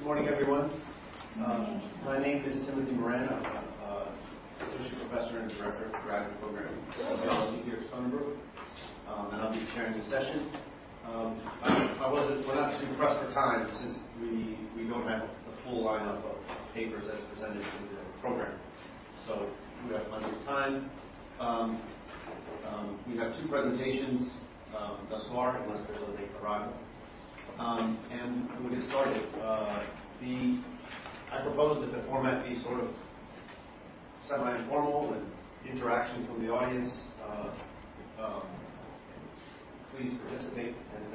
morning, everyone. My name is Timothy Moran. I'm Associate Professor and Director of the Graduate Program of Geology here at Stony Brook, and I'll be chairing the session. We're not too pressed for time since we don't have the full lineup of papers as presented in the program. So we have plenty of time. We have two presentations thus far, unless there's a late arrival. And we'll get started. I propose that the format be sort of semi-informal and interaction from the audience. Please participate,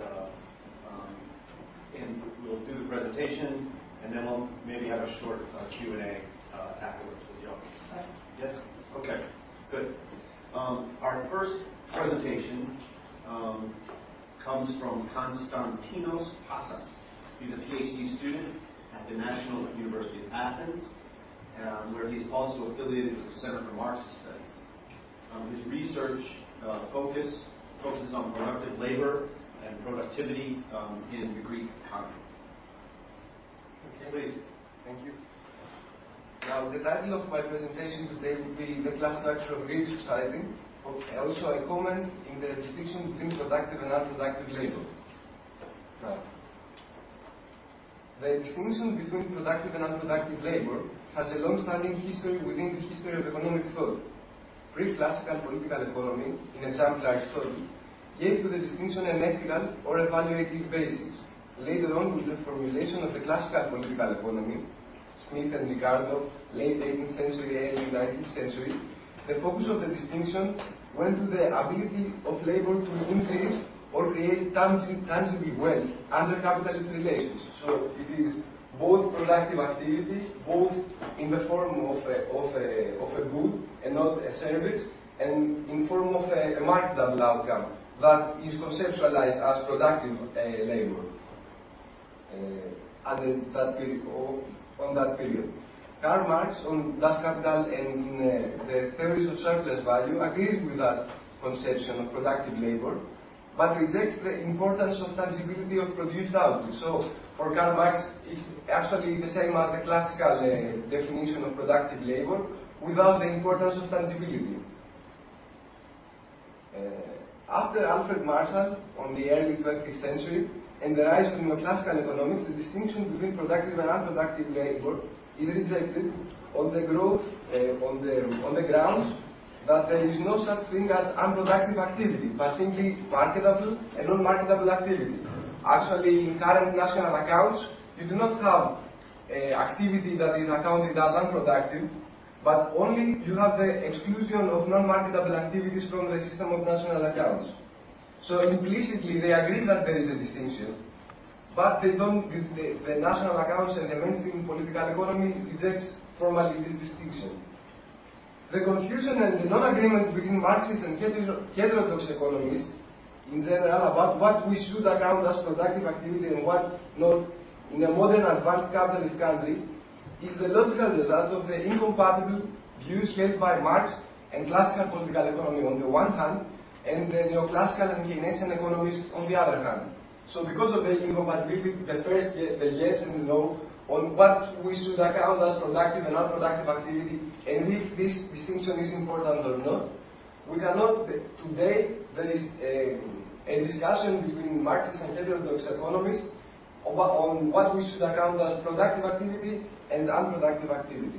and we'll do the presentation, and then we'll maybe have a short Q&A afterwards with the audience. Yes? Okay, good. Our first presentation comes from Konstantinos Passas. He's a PhD student at the National University of Athens, where he's also affiliated with the Center for Marxist Studies. His research focuses on productive labor and productivity in the Greek economy. Okay. Please. Thank you. Now, the title of my presentation today will be The Class Structure of Greek Society. Also, I comment in the distinction between productive and unproductive labor. Now, the distinction between productive and unproductive labor has a long-standing history within the history of economic thought. Pre-classical political economy, in example Aristotle, gave to the distinction an ethical or evaluative basis. Later on, with the formulation of the classical political economy, Smith and Ricardo, late 18th century, early 19th century, the focus of the distinction went to the ability of labor to increase or create tangible wealth under capitalist relations. So it is both productive activity, both in the form of a good and not a service, and in form of a marketable outcome that is conceptualized as productive labor on that period. Karl Marx, on Das Kapital and in the theories of surplus value, agrees with that conception of productive labor, but rejects the importance of tangibility of produced output. So, for Karl Marx, it's actually the same as the classical definition of productive labor, without the importance of tangibility. After Alfred Marshall, on the early 20th century, and the rise of neoclassical economics, the distinction between productive and unproductive labor is rejected on the grounds that there is no such thing as unproductive activity, but simply marketable and non-marketable activity. Actually, in current national accounts, you do not have activity that is accounted as unproductive, but only you have the exclusion of non-marketable activities from the system of national accounts. So implicitly, they agree that there is a distinction, but they don't. The national accounts and the mainstream political economy rejects formally this distinction. The confusion and the non-agreement between Marxist and heterodox economists in general about what we should account as productive activity and what not in a modern advanced capitalist country is the logical result of the incompatible views held by Marx and classical political economy on the one hand, and the neoclassical and Keynesian economists on the other hand. So because of the incompatibility, the first, the yes and no, on what we should account as productive and unproductive activity, and if this distinction is important or not, we cannot, today, there is a discussion between Marxist and heterodox economists on what we should account as productive activity and unproductive activity.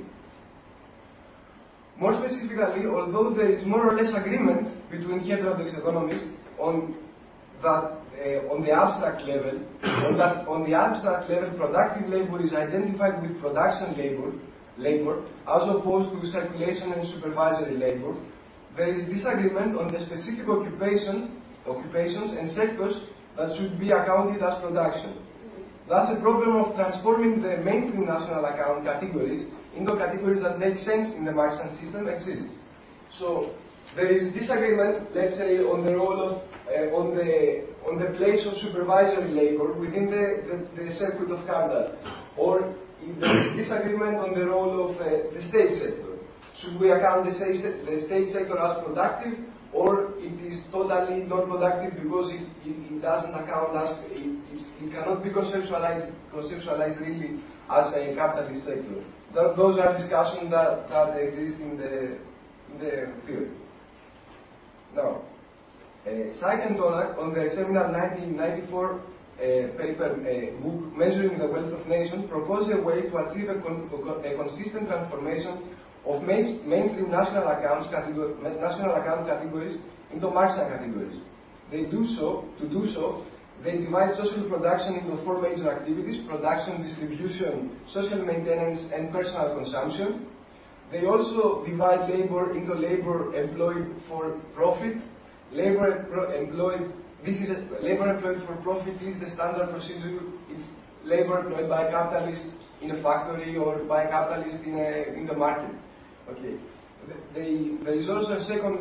More specifically, although there is more or less agreement between heterodox economists on that, on the abstract level, productive labor is identified with production labor, as opposed to circulation and supervisory labor, there is disagreement on the specific occupations and sectors that should be accounted as production. Thus, a problem of transforming the mainstream national account categories into categories that make sense in the Marxian system exists. So, there is disagreement, let's say, on the role of, on the place of supervisory labor within the circuit of capital, or if there is disagreement on the role of the state sector. Should we account the state sector as productive, or it is totally non-productive because it doesn't account as, it cannot be conceptualized really as a capitalist sector. Those are discussions that exist in the theory. Now, Syke and Tonak, on the seminal 1994 paper book, Measuring the Wealth of Nations, propose a way to achieve a consistent transformation of mainstream national account categories into Marxian categories. To do so, they divide social production into 4 major activities: production, distribution, social maintenance, and personal consumption. They also divide labor into labor employed for profit. Labor employed for profit is the standard procedure. It's labor employed by a capitalist in a factory or by a capitalist in the market. Okay. There is also a second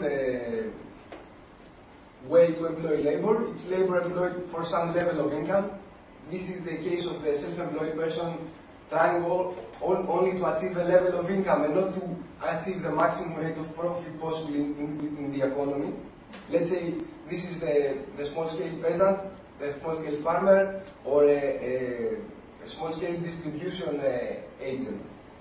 way to employ labor. It's labor employed for some level of income. This is the case of the self-employed person trying only to achieve a level of income and not to achieve the maximum rate of profit possible in the economy. Let's say this is the small-scale peasant, the small-scale farmer, or a small-scale distribution agent.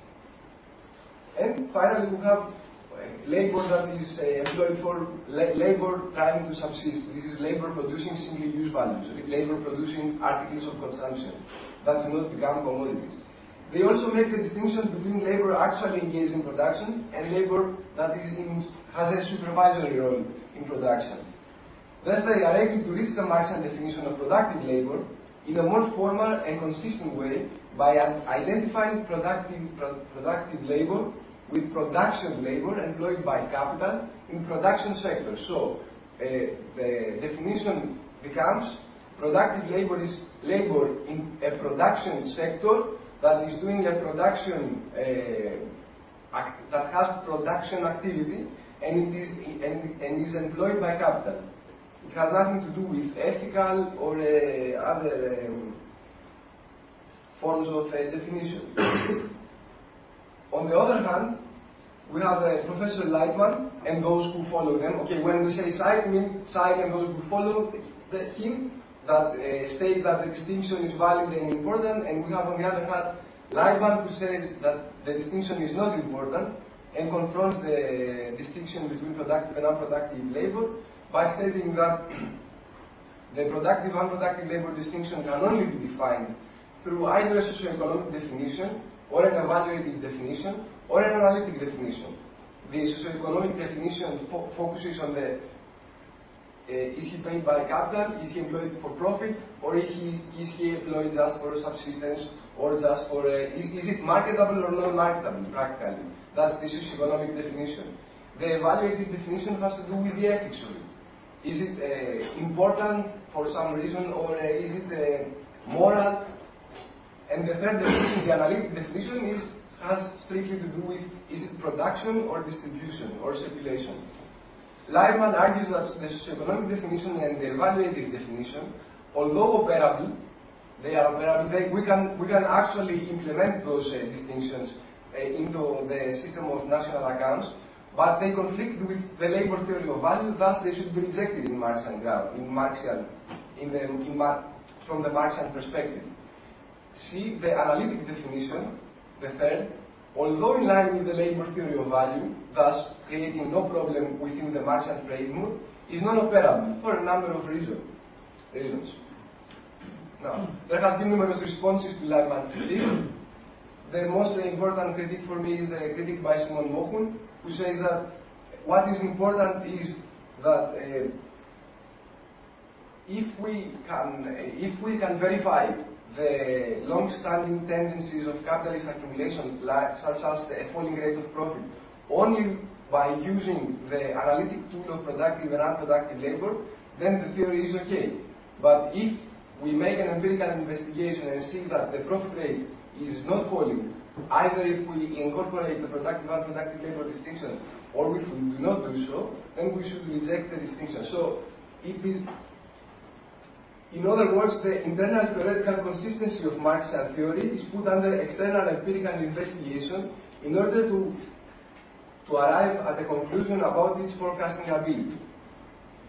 And finally, we have labor that is employed for labor trying to subsist. This is labor producing single-use values, labor producing articles of consumption that do not become commodities. They also make the distinction between labor actually engaged in production and labor that has a supervisory role in production. Thus, they are able to reach the Marxian definition of productive labor in a more formal and consistent way by identifying productive labor with production labor employed by capital in production sector. So, the definition becomes productive labor is labor in a production sector that is doing a production that has production activity and is employed by capital. It has nothing to do with ethical or other forms of definition. On the other hand, we have Professor Lightman and those who follow them. Okay, when we say Syke, we mean Syke and those who follow him that state that the distinction is valid and important, and we have on the other hand Lightman who says that the distinction is not important and confronts the distinction between productive and unproductive labor by stating that the productive-unproductive labor distinction can only be defined through either a socioeconomic definition or an evaluative definition or an analytic definition. The socioeconomic definition focuses on the is he paid by capital, is he employed for profit, or is he employed just for subsistence, or just for is it marketable or non-marketable practically? That's the socioeconomic definition. The evaluative definition has to do with the ethics of it. Is it important for some reason, or is it moral? And the third definition, the analytic definition, has strictly to do with is it production or distribution or circulation. Lightman argues that the socioeconomic definition and the evaluative definition, although operable, they are operable. We can actually implement those distinctions into the system of national accounts, but they conflict with the labor theory of value. Thus, they should be rejected in Marxian from the Marxian perspective. See, the analytic definition, the third, although in line with the labor theory of value, thus creating no problem within the Marxian framework, is non-operable for a number of reasons. Now, there has been numerous responses to Lightman's critique. The most important critique for me is the critique by Simon Mohun, who says that what is important is that if we can verify the long-standing tendencies of capitalist accumulation, such as a falling rate of profit, only by using the analytic tool of productive and unproductive labor, then the theory is okay. But if we make an empirical investigation and see that the profit rate is not falling, either if we incorporate the productive and unproductive labor distinction or if we do not do so, then we should reject the distinction. So it is, in other words, the internal theoretical consistency of Marxian theory is put under external empirical investigation in order to arrive at a conclusion about its forecasting ability.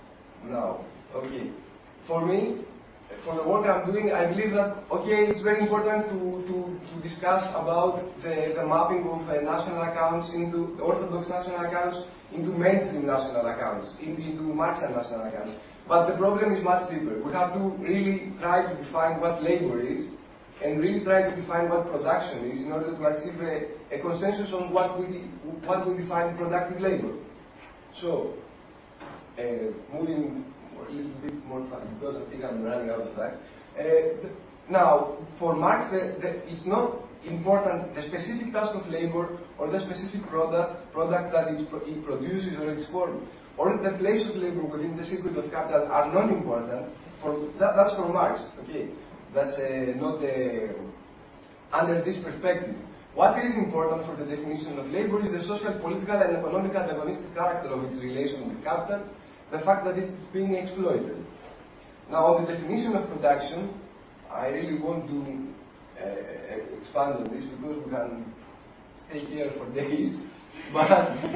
Now, okay. For me, for the work I'm doing, I believe that, okay, it's very important to discuss about the mapping of national accounts into orthodox national accounts, into mainstream national accounts, into Marxian national accounts. But the problem is much deeper. We have to really try to define what labor is, and really try to define what production is in order to achieve a consensus on what we define productive labor. So, moving a little bit more fast, because I think I'm running out of time. Now, for Marx, it's not important the specific task of labor or the specific product that it produces or its form, or the place of labor within the circuit of capital are non-important. That's for Marx, okay? That's not under this perspective. What is important for the definition of labor is the social, political, and economic antagonistic character of its relation with capital, the fact that it is being exploited. Now, on the definition of production, I really want to expand on this because we can stay here for days. But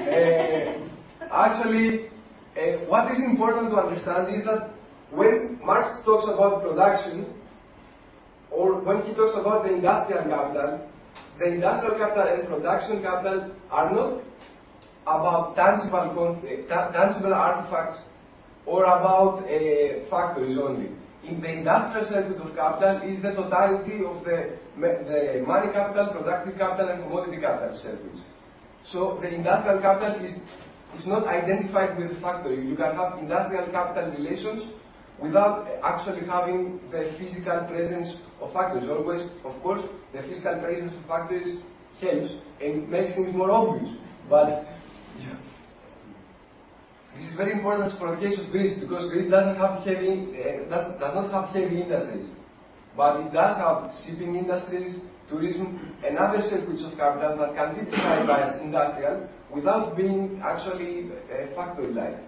actually, what is important to understand is that when Marx talks about production, or when he talks about the industrial capital and production capital are not about tangible artifacts or about factories only. In the industrial circuit of capital is the totality of the money capital, productive capital, and commodity capital circuits. So the industrial capital is not identified with the factory. You can have industrial capital relations without actually having the physical presence of factories. Always, of course, the physical presence of factories helps and makes things more obvious. But this is very important for the case of Greece, because Greece does not have heavy industries, but it does have shipping industries, tourism, and other circuits of capital that can be described as industrial without being actually factory-like.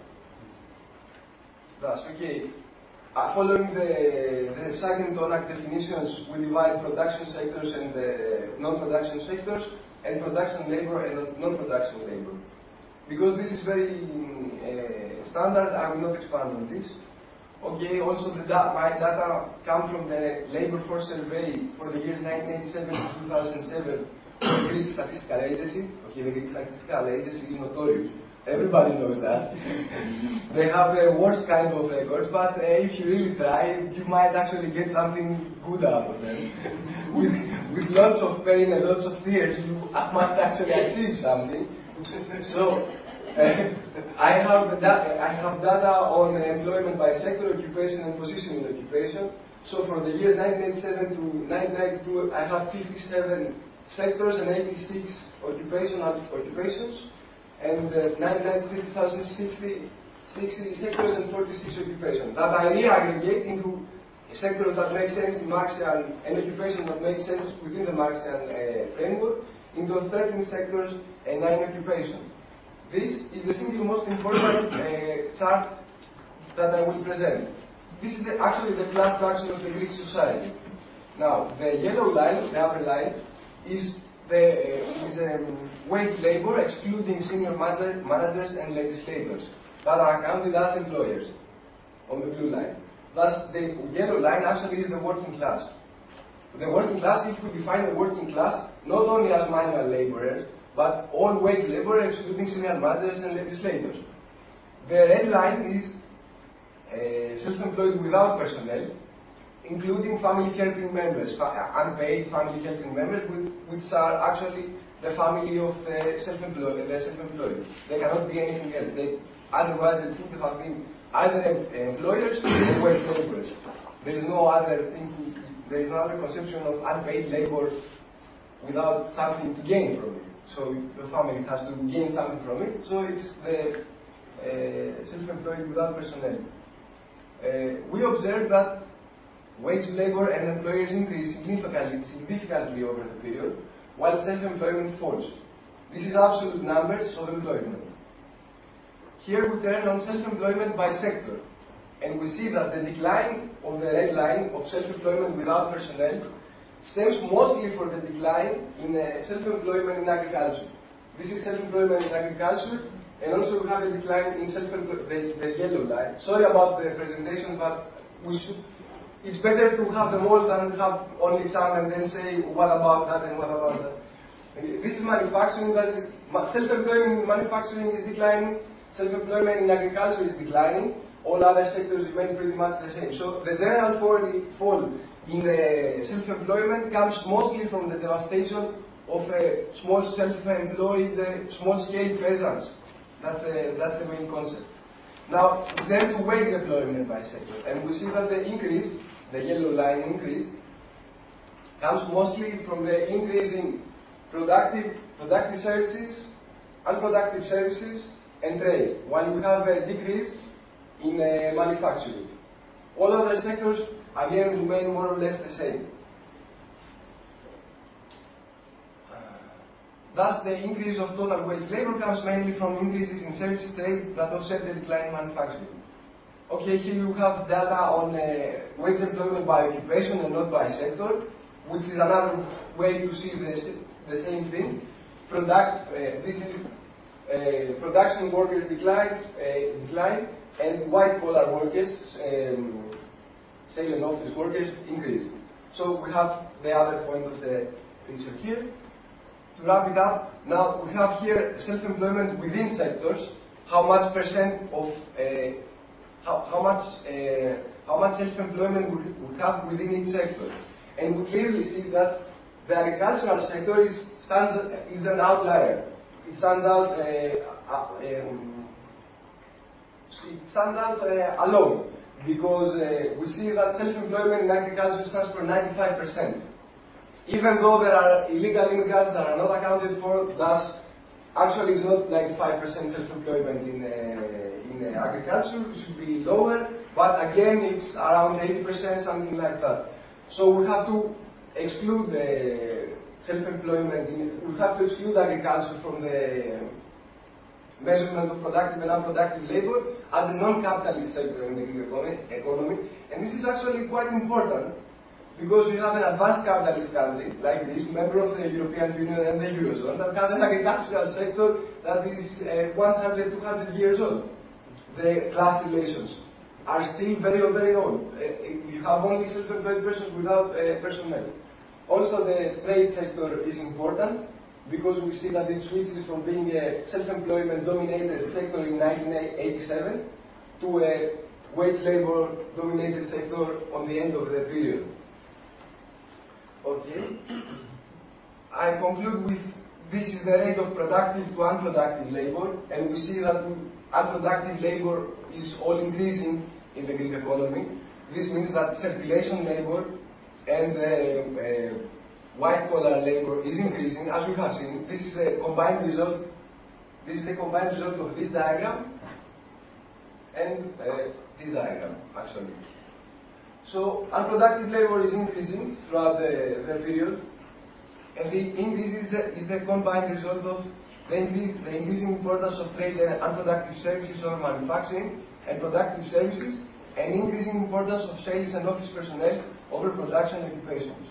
Thus, okay. Following the Sagan-Tonak definitions, we divide production sectors and non-production sectors, and production labor and non-production labor. Because this is very standard, I will not expand on this. Okay, also my data come from the labor force survey for the years 1987 to 2007 for the Greek Statistical Agency. Okay, the Greek Statistical Agency is notorious. Everybody knows that. They have the worst kind of records, but if you really try, you might actually get something good out of them. with lots of pain and lots of tears, you might actually achieve something. So, I have data on employment by sector, occupation, and position in occupation. So for the years 1987 to 1992, I have 57 sectors and 86 occupations. And 1993 to 2060, 60 sectors and 46 occupations. That I re-aggregate into sectors that make sense in Marxian and occupations that make sense within the Marxian framework into 13 sectors and 9 occupations. This is the single most important chart that I will present. This is actually the class structure of the Greek society. Now, the yellow line, the upper line, is wage labor, excluding senior managers and legislators that are counted as employers on the blue line. Thus, the yellow line actually is the working class. The working class, if we define the working class not only as manual laborers, but all wage labor, excluding senior managers and legislators. The red line is self-employed without personnel, including family helping members, unpaid family helping members, which are actually the family of the self-employed. They cannot be anything else. Otherwise, they would have been either employers or wage laborers. There is no other thing. There is no other conception of unpaid labor without something to gain from it. So the family has to gain something from it. So it's the self-employed without personnel. We observe that wage labor and employers increase significantly over the period, while self-employment falls. This is absolute numbers of employment. Here we turn on self-employment by sector, and we see that the decline of the red line of self-employment without personnel stems mostly for the decline in self-employment in agriculture. This is self-employment in agriculture, and also we have a decline in the yellow line. Sorry about the presentation, but it's better to have them all than have only some and then say, what about that and what about that. This is manufacturing, that is, self-employment in manufacturing is declining, self-employment in agriculture is declining, all other sectors remain pretty much the same. So the general fall in self-employment comes mostly from the devastation of a small self-employed, small-scale peasants. That's the main concept. Now, then to wage employment by sector, and we see that the increase, the yellow line increase, comes mostly from the increase in productive services, unproductive services, and trade, while we have a decrease in manufacturing. All other sectors, again, remain more or less the same. Thus, the increase of total wage labor comes mainly from increases in services trade that offset the decline in manufacturing. Okay, here you have data on wage employment by occupation and not by sector, which is another way to see the same thing. This is production workers decline, and white-collar workers, sale and office workers, increase. So we have the other point of the picture here. To wrap it up, now we have here self-employment within sectors. How much percent of how much self-employment we have within each sector, and we clearly see that the agricultural sector is an outlier. It stands out. Alone, because we see that self-employment in agriculture stands for 95%. Even though there are illegal immigrants that are not accounted for, thus actually it's not 95% self-employment in agriculture. It should be lower, but again it's around 80%, something like that. So we have to exclude the self-employment. We have to exclude agriculture from the measurement of productive and unproductive labor as a non-capitalist sector in the Greek economy. And this is actually quite important because we have an advanced capitalist country like this, member of the European Union and the Eurozone, that has an agricultural sector that is 100, 200 years old. The class relations are still very, very old. You have only self-employed persons without personnel. Also, the trade sector is important, because we see that it switches from being a self-employment dominated sector in 1987 to a wage labor dominated sector on the end of the period. Okay. I conclude with this is the rate of productive to unproductive labor, and we see that unproductive labor is all increasing in the Greek economy. This means that circulation labor and white-collar labor is increasing, as we have seen. This is a combined result. This is the combined result of this diagram and this diagram, actually. So unproductive labor is increasing throughout the period, and the increase is the combined result of the increasing importance of trade and unproductive services or manufacturing and productive services, and increasing importance of sales and office personnel over production occupations.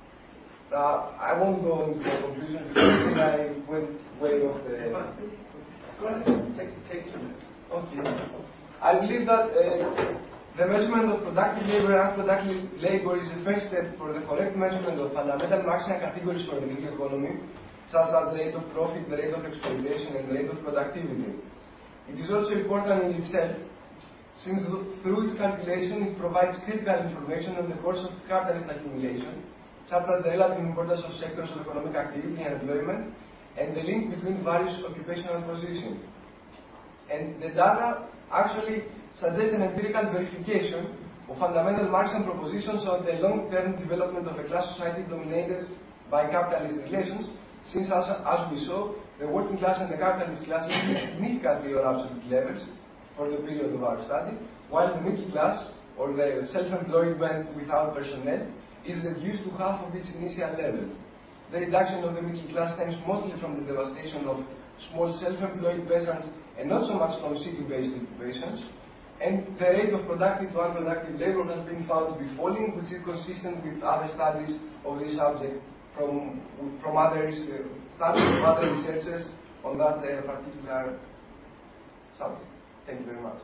I won't go into the conclusion because I went way off the... Go ahead, take 2 minutes. Okay. I believe that the measurement of productive labor and unproductive labor is the first step for the correct measurement of fundamental Marxian categories for the Greek economy, such as the rate of profit, the rate of exploitation, and the rate of productivity. It is also important in itself, since through its calculation it provides critical information on the course of capitalist accumulation, such as the relative importance of sectors of economic activity and employment, and the link between various occupational positions. And the data actually suggest an empirical verification of fundamental Marxian propositions on the long-term development of a class society dominated by capitalist relations, since as we saw, the working class and the capitalist class increased significantly on absolute levels for the period of our study, while the middle class, or the self-employment without personnel, is reduced to half of its initial level. The reduction of the middle class stems mostly from the devastation of small self-employed peasants and not so much from city-based occupations. And the rate of productive to unproductive labor has been found to be falling, which is consistent with other studies of this subject from other studies of other researchers on that particular something. Thank you very much.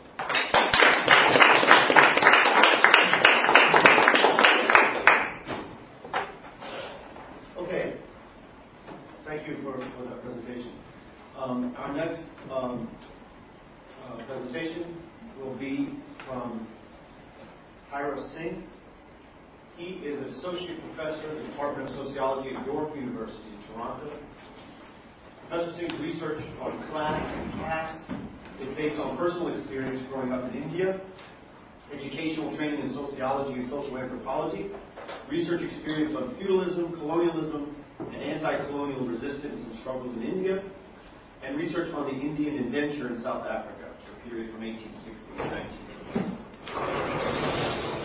Okay. Thank you for that presentation. Our next presentation will be from Hira Singh. He is an associate professor in the Department of Sociology at York University in Toronto. Professor Singh's research on class and caste is based on personal experience growing up in India, educational training in sociology and social anthropology, research experience on feudalism, colonialism, and anti-colonial resistance and struggles in India, and research on the Indian indenture in South Africa, the period from 1860 to 1980.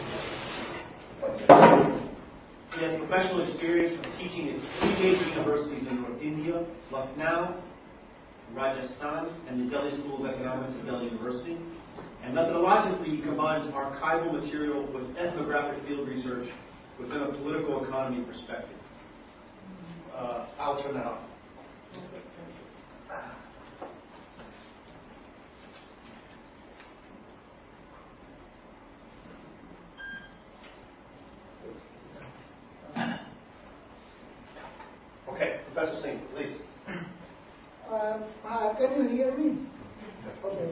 He has professional experience of teaching at three major universities in North India, Lucknow, Rajasthan, and the Delhi School of Economics at Delhi University. And methodologically, he combines archival material with ethnographic field research within a political economy perspective. I'll turn that on. Okay, Professor Singh, please. Can you hear me? Yes. Okay.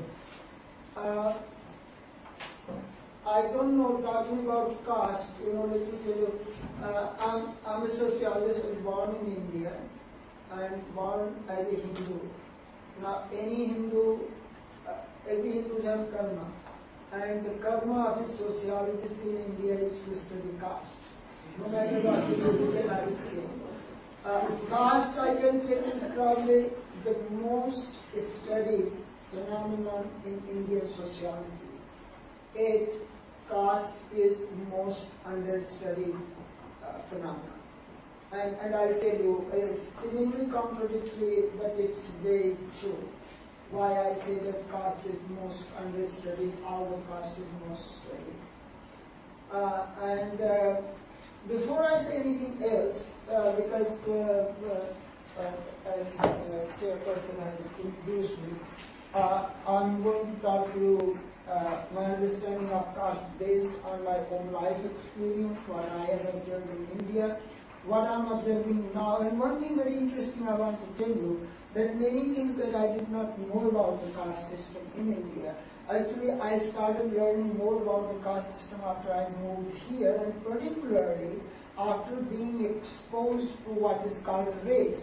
I don't know, talking about caste, let me tell you, I'm a sociologist, I was born in India and born as a Hindu. Now, every Hindu have karma, and the karma of a sociologist in India is to study caste. No matter what you do, the life scale. Caste, I can tell, is probably the most studied phenomenon in Indian sociology. Caste is most understudied phenomenon. And I'll tell you, it's seemingly contradictory, but it's very true. Why I say that caste is most understudied, our caste is most studied. Before I say anything else, because as chairperson has introduced me, I'm going to talk to you my understanding of caste based on my own life experience, what I have observed in India, what I'm observing now. And one thing very interesting I want to tell you, that many things that I did not know about the caste system in India. Actually, I started learning more about the caste system after I moved here, and particularly after being exposed to what is called race.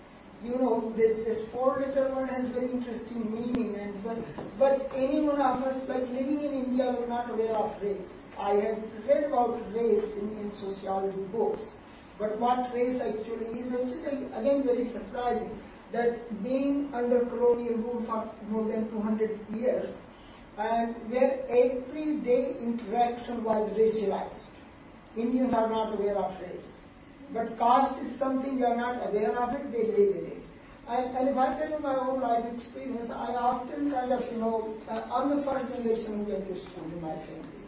This four-letter word has very interesting meaning, but any one of us, like living in India, was not aware of race. I had read about race in sociology books, but what race actually is, which is again very surprising, that being under colonial rule for more than 200 years, and where everyday interaction was racialized. Indians are not aware of race. But caste is something they are not aware of it, they live in it. And if I tell you my own life experience, I often kind of, I'm the first generation who went to school in my family.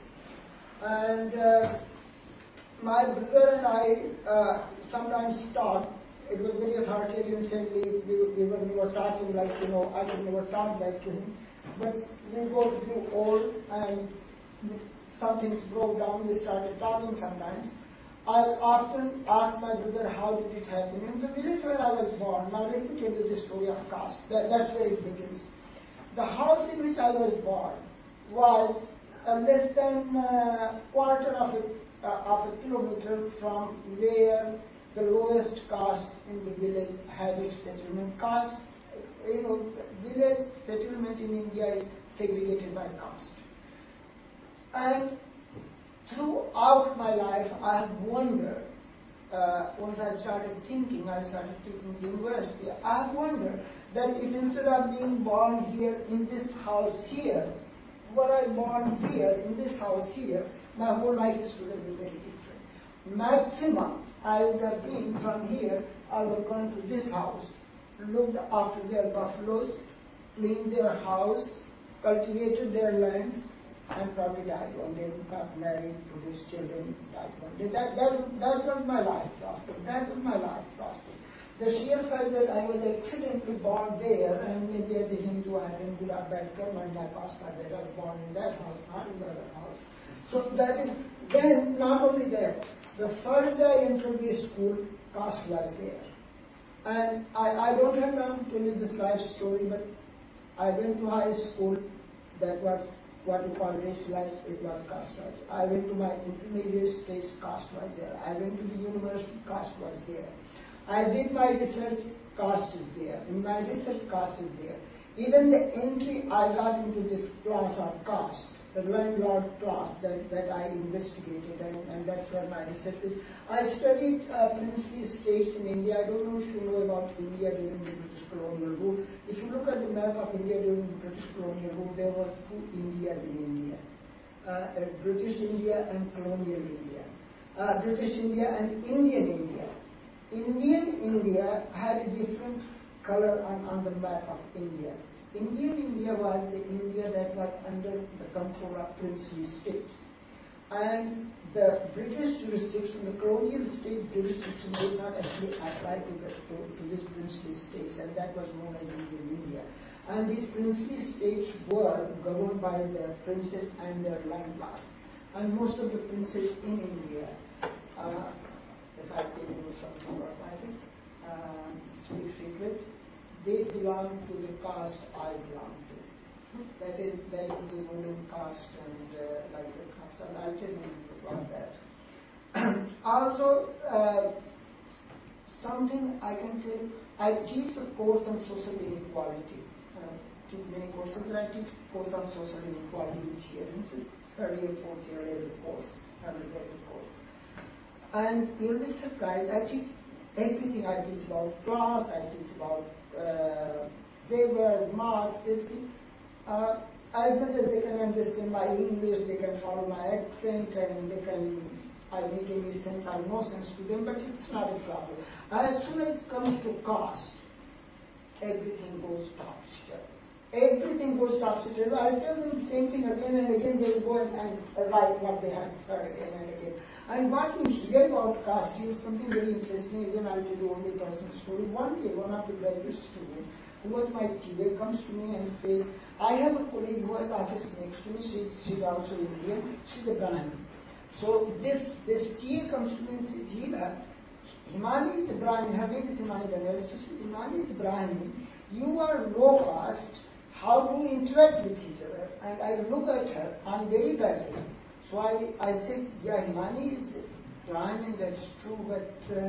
And my brother and I sometimes talk. It was very authoritarian family. We were talking like, I could never talk back to him. But we both grew old and some things broke down. We started talking sometimes. I often ask my brother, how did it happen? In the village where I was born, now let me tell you the story of caste. That's where it begins. The house in which I was born was less than a quarter of a kilometer from where the lowest caste in the village had its settlement. Caste, village settlement in India is segregated by caste. And throughout my life, I have wondered, once I started teaching university, I have wondered that if instead of being born here in this house here, were I born here in this house here, my whole life would have been very different. Maximum, I would have been from here, I would have gone to this house, looked after their buffaloes, cleaned their house, cultivated their lands, and probably died one day, got married, produced children, died one day. That was my life prospect. That was my life prospect. the sheer fact that I was accidentally born there, and maybe as a Hindu I didn't do that bad karma in my past life that I was born in that house, not in the other house. So that is, then not only that, the first day I entered the school, caste was there. And I don't have time to tell you this life story, but I went to high school, that was what we call racialized, it was casteized. I went to my intermediate stage, caste was there. I went to the university, caste was there. I did my research, caste is there. In my research, caste is there. Even the entry I got into this class of caste, the landlord class that I investigated, and that's where my research is. I studied princely states in India. I don't know if you know about India during the British colonial rule. If you look at the map of India during the British colonial rule, there were two Indias in India. British India and colonial India. British India and Indian India. Indian India had a different color on the map of India. Indian India was the India that was under the control of princely states. And the British jurisdiction, the colonial state jurisdiction did not actually apply to these princely states, and that was known as Indian India. And these princely states were governed by the princes and their landlords. And most of the princes in India, if I tell you something about myself, speak secret, they belong to the caste I belong to. That is the ruling caste and like the caste, and I'll tell you about that. Also, something I can tell you, I teach a course on social inequality. Teach many courses, and I teach a course on social inequality each year. It's a third year, fourth year level course, undergraduate course. And you'll be surprised, I teach everything. I teach about class, I teach about Weber, Marx, this thing. As much as they can understand my English, they can follow my accent, and they can, I make any sense or no sense to them, but it's not a problem. As soon as it comes to caste, everything goes topsy-turvy. Everything goes topsy-turvy. I tell them the same thing again and again, they will go and write what they have heard again and again. And what you hear about caste is something very interesting. Again, I'll tell you only personal story. One day, one of the graduate students, who was my TA, comes to me and says, I have a colleague who has office next to me. She's also Indian. She's a Brahmin. So this TA comes to me and says, Himani is a Brahmin. Her name is Himani Daniel. So she says, Himani is a Brahmin. You are low caste. How do you interact with each other? And I look at her. I'm very badly. So I said, yeah, Himani is Brahmin, that's true, but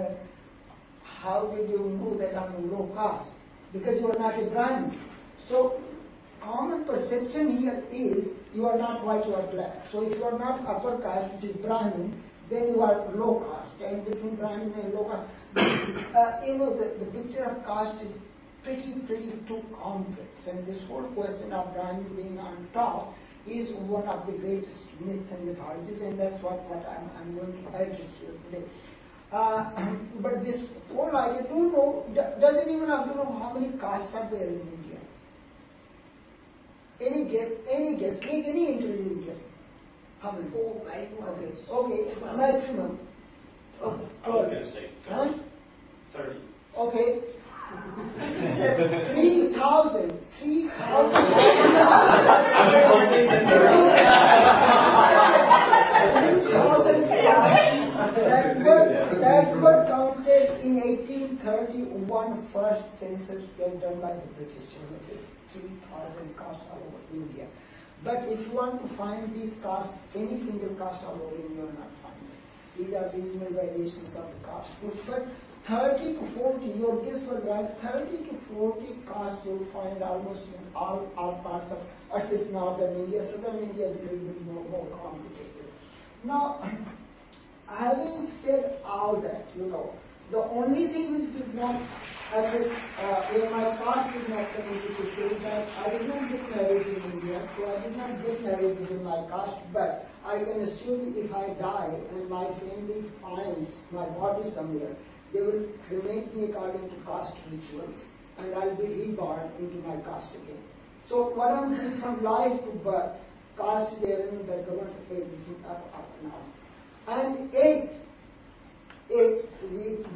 how did you know that I'm low caste? Because you are not a Brahmin. So common perception here is you are not white, you are black. So if you are not upper caste, which is Brahmin, then you are low caste. And between Brahmin and low caste, the picture of caste is pretty too complex. And this whole question of Brahmin being on top is one of the greatest myths and mythologies, and that's what I'm going to address here today. But this whole idea, does anyone of you know how many castes are there in India? Any guess, make any intelligent guess. How many? Oh, I know. Okay, maximum. Okay. I was going to say 30. 30. Okay. 3,000. That were counted in 1831, first census was done by the British. 3,000 castes all over India. But if you want to find these castes, any single caste all over India, you will not find it. These are regional variations of the caste groups. But 30 to 40, your guess was right, 30 to 40 castes you will find almost in all parts of, at least northern India. Southern India is a little bit more complicated. Now, having said all that, the only thing which did not, when my caste did not come into picture is that I did not get married in India, so I did not get married within my caste, but I can assume if I die and my family finds my body somewhere, they will cremate me according to caste rituals, and I'll be reborn into my caste again. So what I'm saying, from life to birth, caste is the element that governs everything up and out. And eight, we don't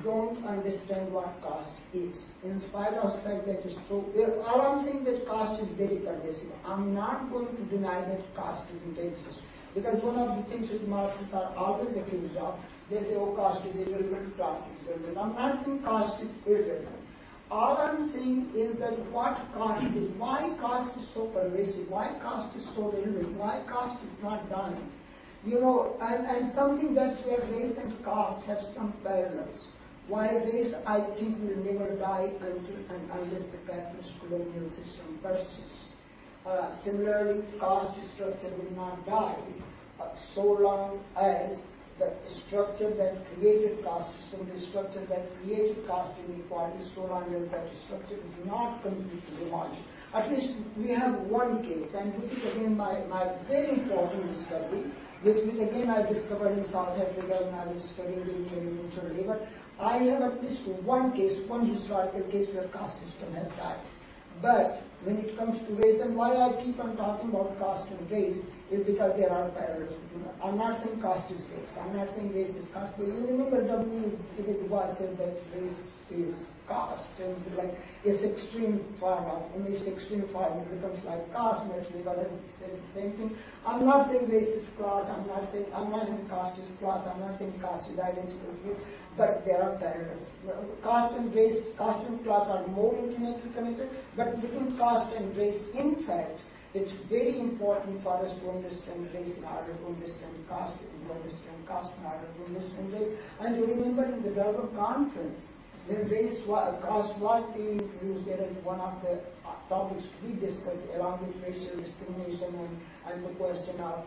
understand what caste is, in spite of the fact that it's so. All I'm saying that caste is very pervasive. I'm not going to deny that caste doesn't exist. Because one of the things that Marxists are always accused of, they say, oh, caste is irrelevant, class is irrelevant. I'm not saying caste is irrelevant. All I'm saying is that what caste is, why caste is so pervasive, why caste is so relevant, why caste is not dying. You know, and something that's where race and caste have some parallels. Why race, I think, will never die unless the capitalist colonial system persists. Similarly, caste structure will not die so long as the structure that created caste system, the structure that created caste inequality, so long as that structure is not completely demolished. At least we have one case, and this is again my very important discovery, which again I discovered in South Africa when I was studying agricultural labor. I have at least one case, one historical case where caste system has died. But when it comes to race, and why I keep on talking about caste and race is because there are parallels between them. I'm not saying caste is race. I'm not saying race is caste. But you remember W. Du Bois said that race is caste, and like its extreme form, in its extreme form it becomes like caste. Naturally, but I said the same thing. I'm not saying race is class. I'm not saying caste is class. I'm not saying caste is identical to it. But there are parallels. Caste and race, caste and class are more intimately connected, but between caste and race, in fact, it's very important for us to understand race in order to understand caste, to understand caste in order to understand race. And you remember in the Durban conference, when caste was being introduced, there is one of the topics we discussed along with racial discrimination and the question of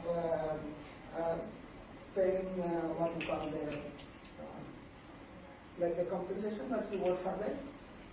paying, what you call like the compensation, what's the word for that?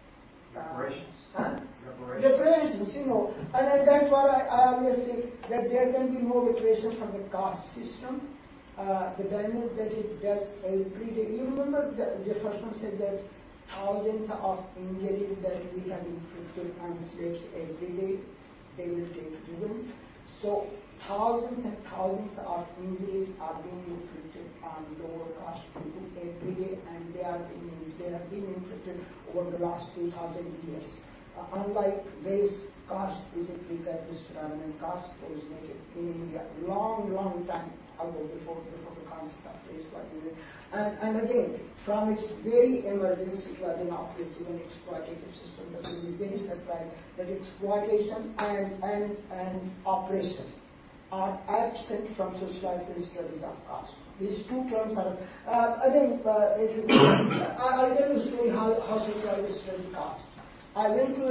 Reparations, you know. And that's what I always say, that there can be no reparation from the caste system. The damage that it does every day. You remember Jefferson said that thousands of injuries that we have inflicted on slaves every day, they will take revenge. So thousands and thousands of injuries are being inflicted on lower caste people every day, and they have been inflicted over the last 2,000 years. Unlike race, caste is a pre-capitalist phenomenon. Caste originated in India long time ago, before the concept of race was used. And again, from its very emergence, it was an oppressive and exploitative system. But we are very surprised that exploitation and oppression are absent from sociological studies of caste. These two terms are, again, I'll tell you a story how sociologists study caste. I went to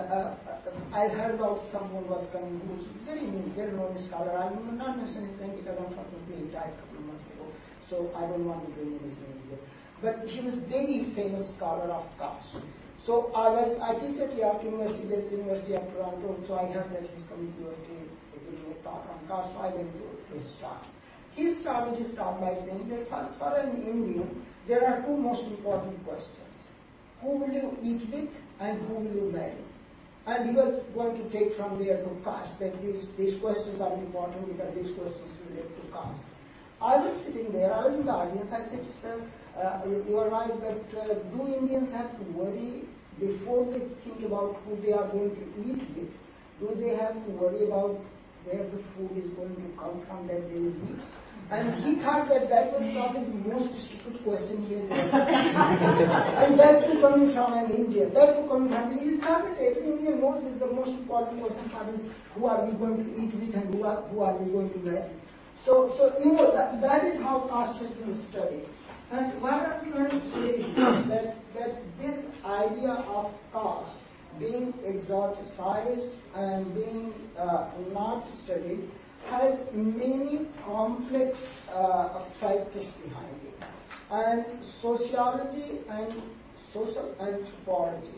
I heard about someone was coming who's very known scholar. I'm not mentioning his name because unfortunately he died a couple of months ago, so I don't want to bring his name here. But he was very famous scholar of caste. So I teach at York University, that's the University of Toronto, so I heard that he's coming to giving a talk on caste, so I went to his talk. He started his talk by saying that for an Indian, there are two most important questions. Who will you eat with and who will you marry? And he was going to take from there to caste, that these questions are important because these questions relate to caste. I was sitting there, I was in the audience, I said, sir, you are right, but do Indians have to worry before they think about who they are going to eat with? Do they have to worry about where the food is going to come from that they will eat? And he thought that was probably the most stupid question he has ever and that too coming from an Indian. That too coming from he thought that every Indian knows is the most important question for us, who are we going to eat with and who are we going to marry? So you know, that is how caste has been studied. And what I'm trying to say is that this idea of caste being exoticized and being not studied has many complex factors behind it. And sociology and social anthropology.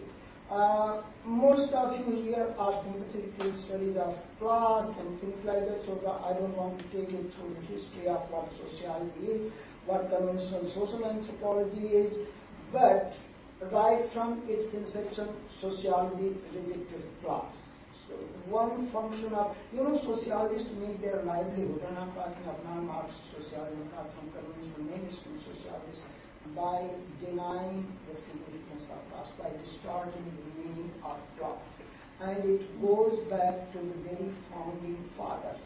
Most of you here are sympathetic to studies of class and things like that, so I don't want to take you through the history of what sociology is, what conventional social anthropology is, but right from its inception, sociology rejected class. So one function of, sociologists make their livelihood, and I'm talking of non-Marxist sociology, I'm talking conventional mainstream sociologists, by denying the significance of class, by distorting the meaning of class. And it goes back to the very founding fathers.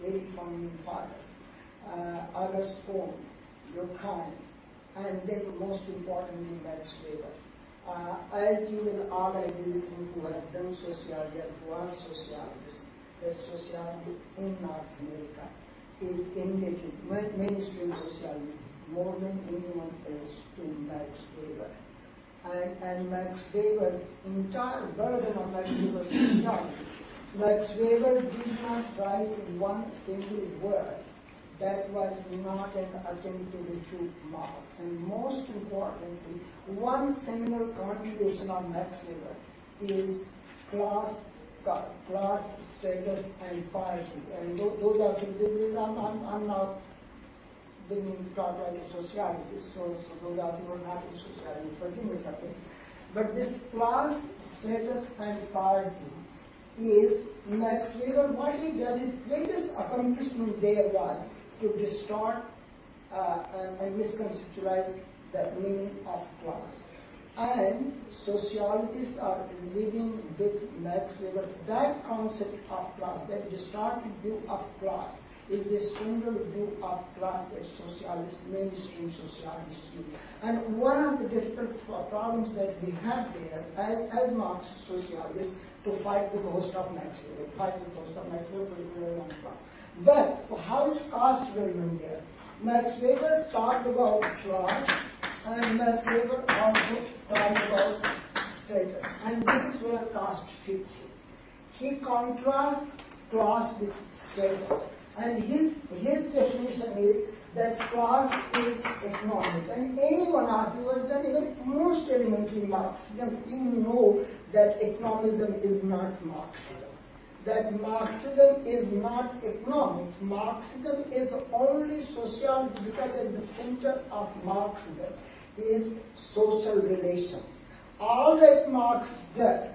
August Comte, Durkheim, and then most importantly Max Weber. As you will all agree who have done sociology and who are sociologists, that sociology in North America is indebted, mainstream sociology, more than anyone else to Max Weber. And Max Weber's entire burden of Max Weber's sociology, Max Weber did not write one single word that was not an attempt to refute Marx. And most importantly, one seminal contribution of Max Weber is class status and piety. And those are two. I'm not being taught like a sociologist, so those are people not in sociology, forgive me for this. But this class status and piety is Max Weber. What he does, his greatest accomplishment there was to distort and misconceptualize the meaning of class. And sociologists are living with Max Weber. That concept of class, that distorted view of class, is the single view of class that socialists, mainstream socialists use. And one of the difficult problems that we have there, as Marxist sociologists, to fight the ghost of Max Weber, particularly on class. But how is caste relevant there? Max Weber talked about class, and Max Weber also talked about status. And this is where caste fits in. He contrasts class with status. And his definition is that class is economic. And anyone who has done even most elementary Marxism, you know that economism is not Marxism. That Marxism is not economics. Marxism is only sociology, because at the center of Marxism is social relations. All that Marx does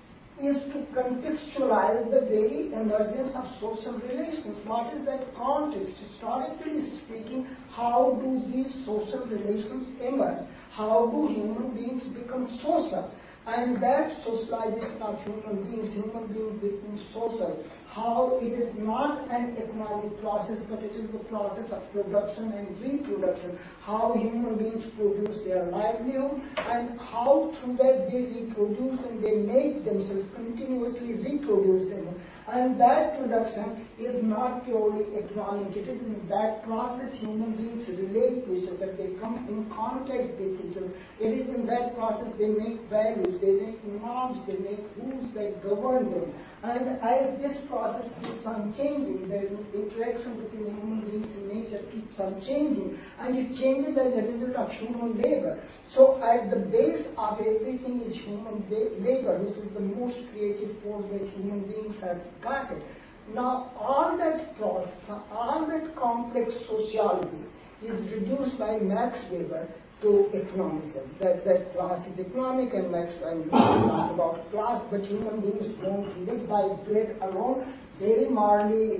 is to contextualize the very emergence of social relations. What is that context? Historically speaking, how do these social relations emerge? How do human beings become social? And that socialization of human beings become social, how it is not an economic process, but it is the process of production and reproduction, how human beings produce their livelihood, and how through that they reproduce and they make themselves continuously reproduce them. And that production is not purely economic. It is in that process human beings relate to each other, they come in contact with each other. It is in that process they make values, they make norms, they make rules that govern them. And as this process keeps on changing, the interaction between human beings and nature keeps on changing, and it changes as a result of human labor. So at the base of everything is human labor, which is the most creative force that human beings have gotten. Now all that process, all that complex sociology is reduced by Max Weber to economism. That class is economic, and Max Weber talked about class, but human beings don't live by bread alone. Very morally,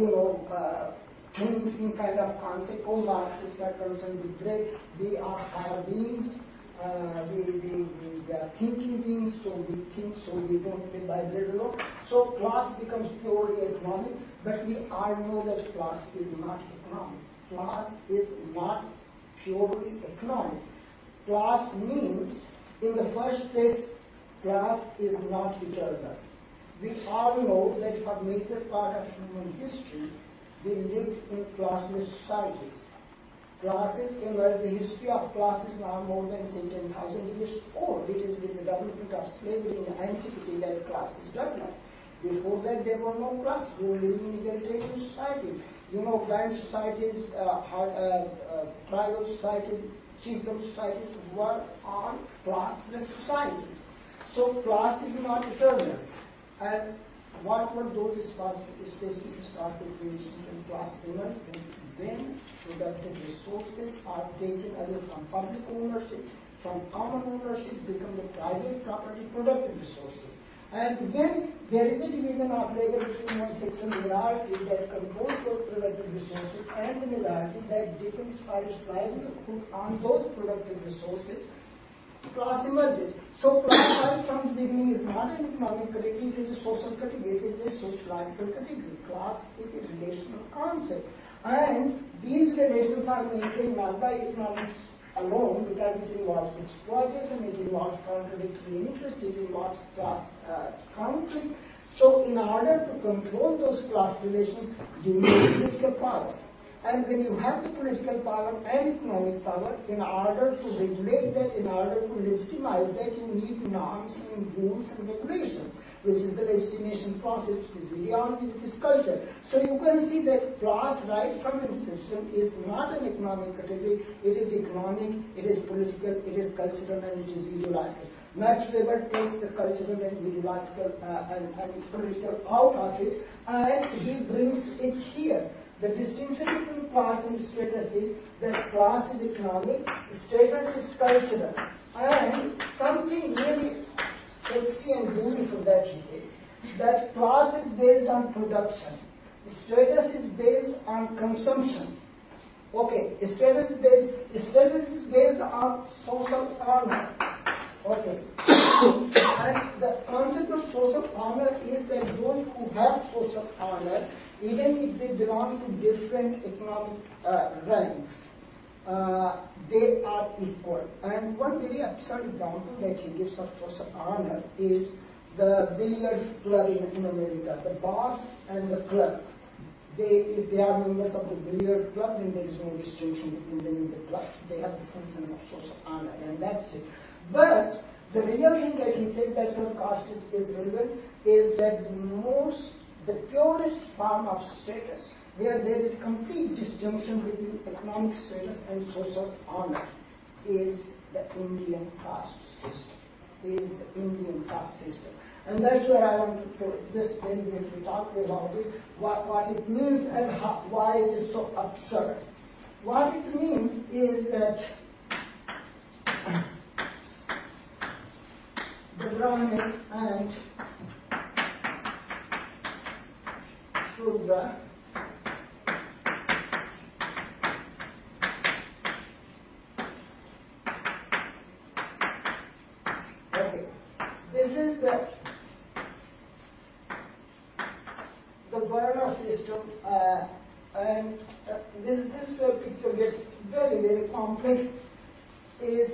cleansing kind of concept. All Marxists are concerned with bread. We are higher beings. We are thinking beings, so we think, so we don't live by bread alone. So class becomes purely economic, but we all know that class is not economic. Class is not purely economic. Class means, in the first place, class is not eternal. We all know that for a major part of human history, we lived in classless societies. Classes emerged, the history of classes now more than say 10,000 years old. It is with the development of slavery in antiquity that classes developed. Before that, there were no classes. We were living in egalitarian societies. Grand societies, tribal societies, chiefdom societies were all classless societies. So class is not eternal. And what were those specific historical conditions in class emerged? When productive resources are taken away from public ownership, from common ownership, become the private property productive resources. And when there is a division of labor between one section hierarchy that controls those productive resources and the majority that depends for its livelihood on those productive resources, class emerges. So class right from the beginning is not an economic category, it is a social category, it is a sociological category. Class is a relational concept. And these relations are maintained not by economics alone, because it involves exploitation, it involves contradictory interests, it involves class conflict. So in order to control those class relations, you need political power. And when you have the political power and economic power, in order to regulate that, in order to legitimize that, you need norms and rules and regulations, which is the legitimation process, which is ideology, which is culture. So you can see that class right from inception is not an economic category, it is economic, it is political, it is cultural, and it is ideological. Max Weber takes the cultural and ideological and political out of it, and he brings it here. The distinction between class and status is that class is economic, status is cultural. And something really sexy and beautiful that he says, that class is based on production, status is based on consumption. Okay, status is based on social honor. Okay. And the concept of social honor is that those who have social honor, even if they belong to different economic ranks, they are equal. And one very absurd example that he gives of social honor is the billiards club in America. The boss and the club, if they are members of the billiard club, then there is no distinction between them and the club. They have the same sense of social honor, and that's it. But the real thing that he says that from caste is relevant is that the purest form of status, where there is complete disjunction between economic status and social honor, is the Indian caste system. And that's where I want to just very briefly talk about it, what it means and why it is so absurd. What it means is that the Brahmin and Shudra this is the Varna system, and this picture gets very, very complex. This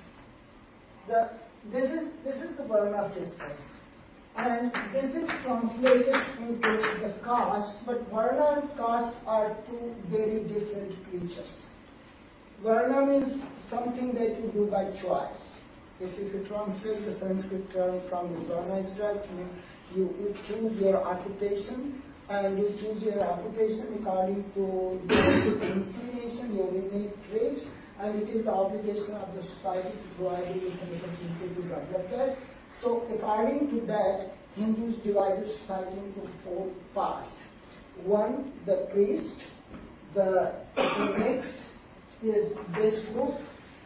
is the Varna system, and this is translated into the caste, but Varna and caste are two very different creatures. Varna means something that you do by choice. If you translate the Sanskrit term from the Varna is derived, you choose your occupation, and you choose your occupation according to your inclination, your innate traits, and it is the obligation of the society to provide you with the opportunity to develop that. So according to that, Hindus divided society into four parts. One, the priest. The next is this group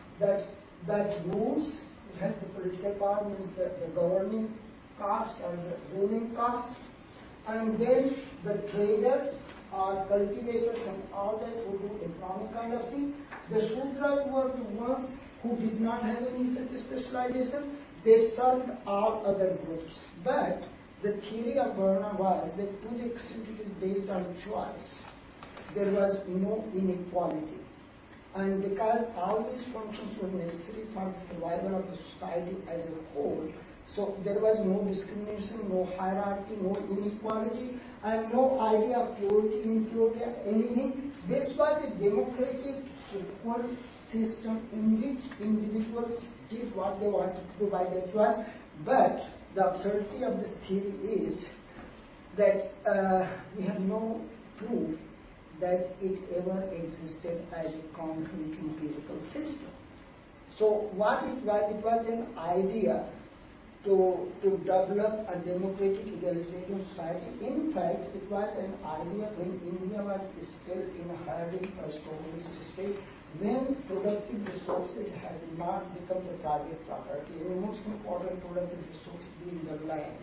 that rules. It has the political power, means the governing caste or the ruling caste. And then the traders or cultivators and all that who do economic kind of thing. The Shudras were the ones who did not have any such specialization. They served all other groups. But the theory of Varna was that to the extent it is based on choice, there was no inequality. And because all these functions were necessary for the survival of the society as a whole, so there was no discrimination, no hierarchy, no inequality, and no idea of purity, impurity, anything. This was a democratic, equal system in which individuals did what they wanted to do by their choice. But the absurdity of this theory is that we have no proof that it ever existed as a concrete empirical system. So what it was an idea to develop a democratic egalitarian society. In fact, it was an idea when India was still in a herding pastoralist state, when productive resources had not become the private property. The most important productive resource being the land.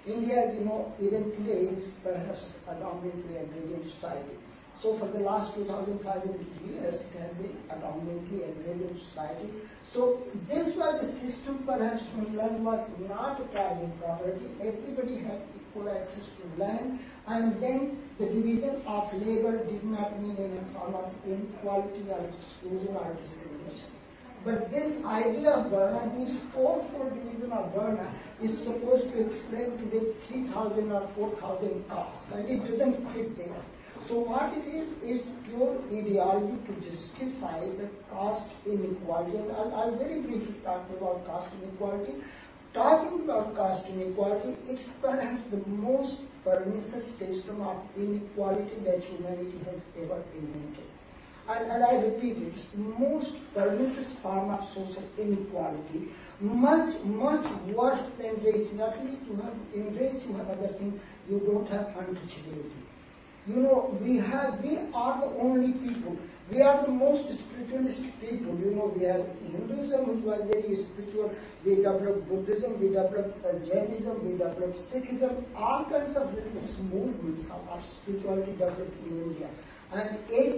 India, as you know, even today is perhaps a dominantly agrarian society. So for the last 2,500 years, it has been a dominantly agrarian society. So this was the system. Perhaps when land was not a private property, everybody had equal access to land, and then the division of labor did not mean any form of inequality or exclusion or discrimination. But this idea of Varna, this fourfold division of Varna, is supposed to explain today 3,000 or 4,000 castes, and it doesn't fit there. So what it is pure ideology to justify the caste inequality. And I'll very briefly talk about caste inequality. Talking about caste inequality, it's perhaps the most pernicious system of inequality that humanity has ever invented. And I repeat it, it's the most pernicious form of social inequality, much, much worse than racism. At least in race you have other things, you don't have untouchability. You know, we are the only people. We are the most spiritualist people. You know, we have Hinduism, which was very spiritual. We developed Buddhism, we developed Jainism, we developed Sikhism. All kinds of religious movements of spirituality developed in India. And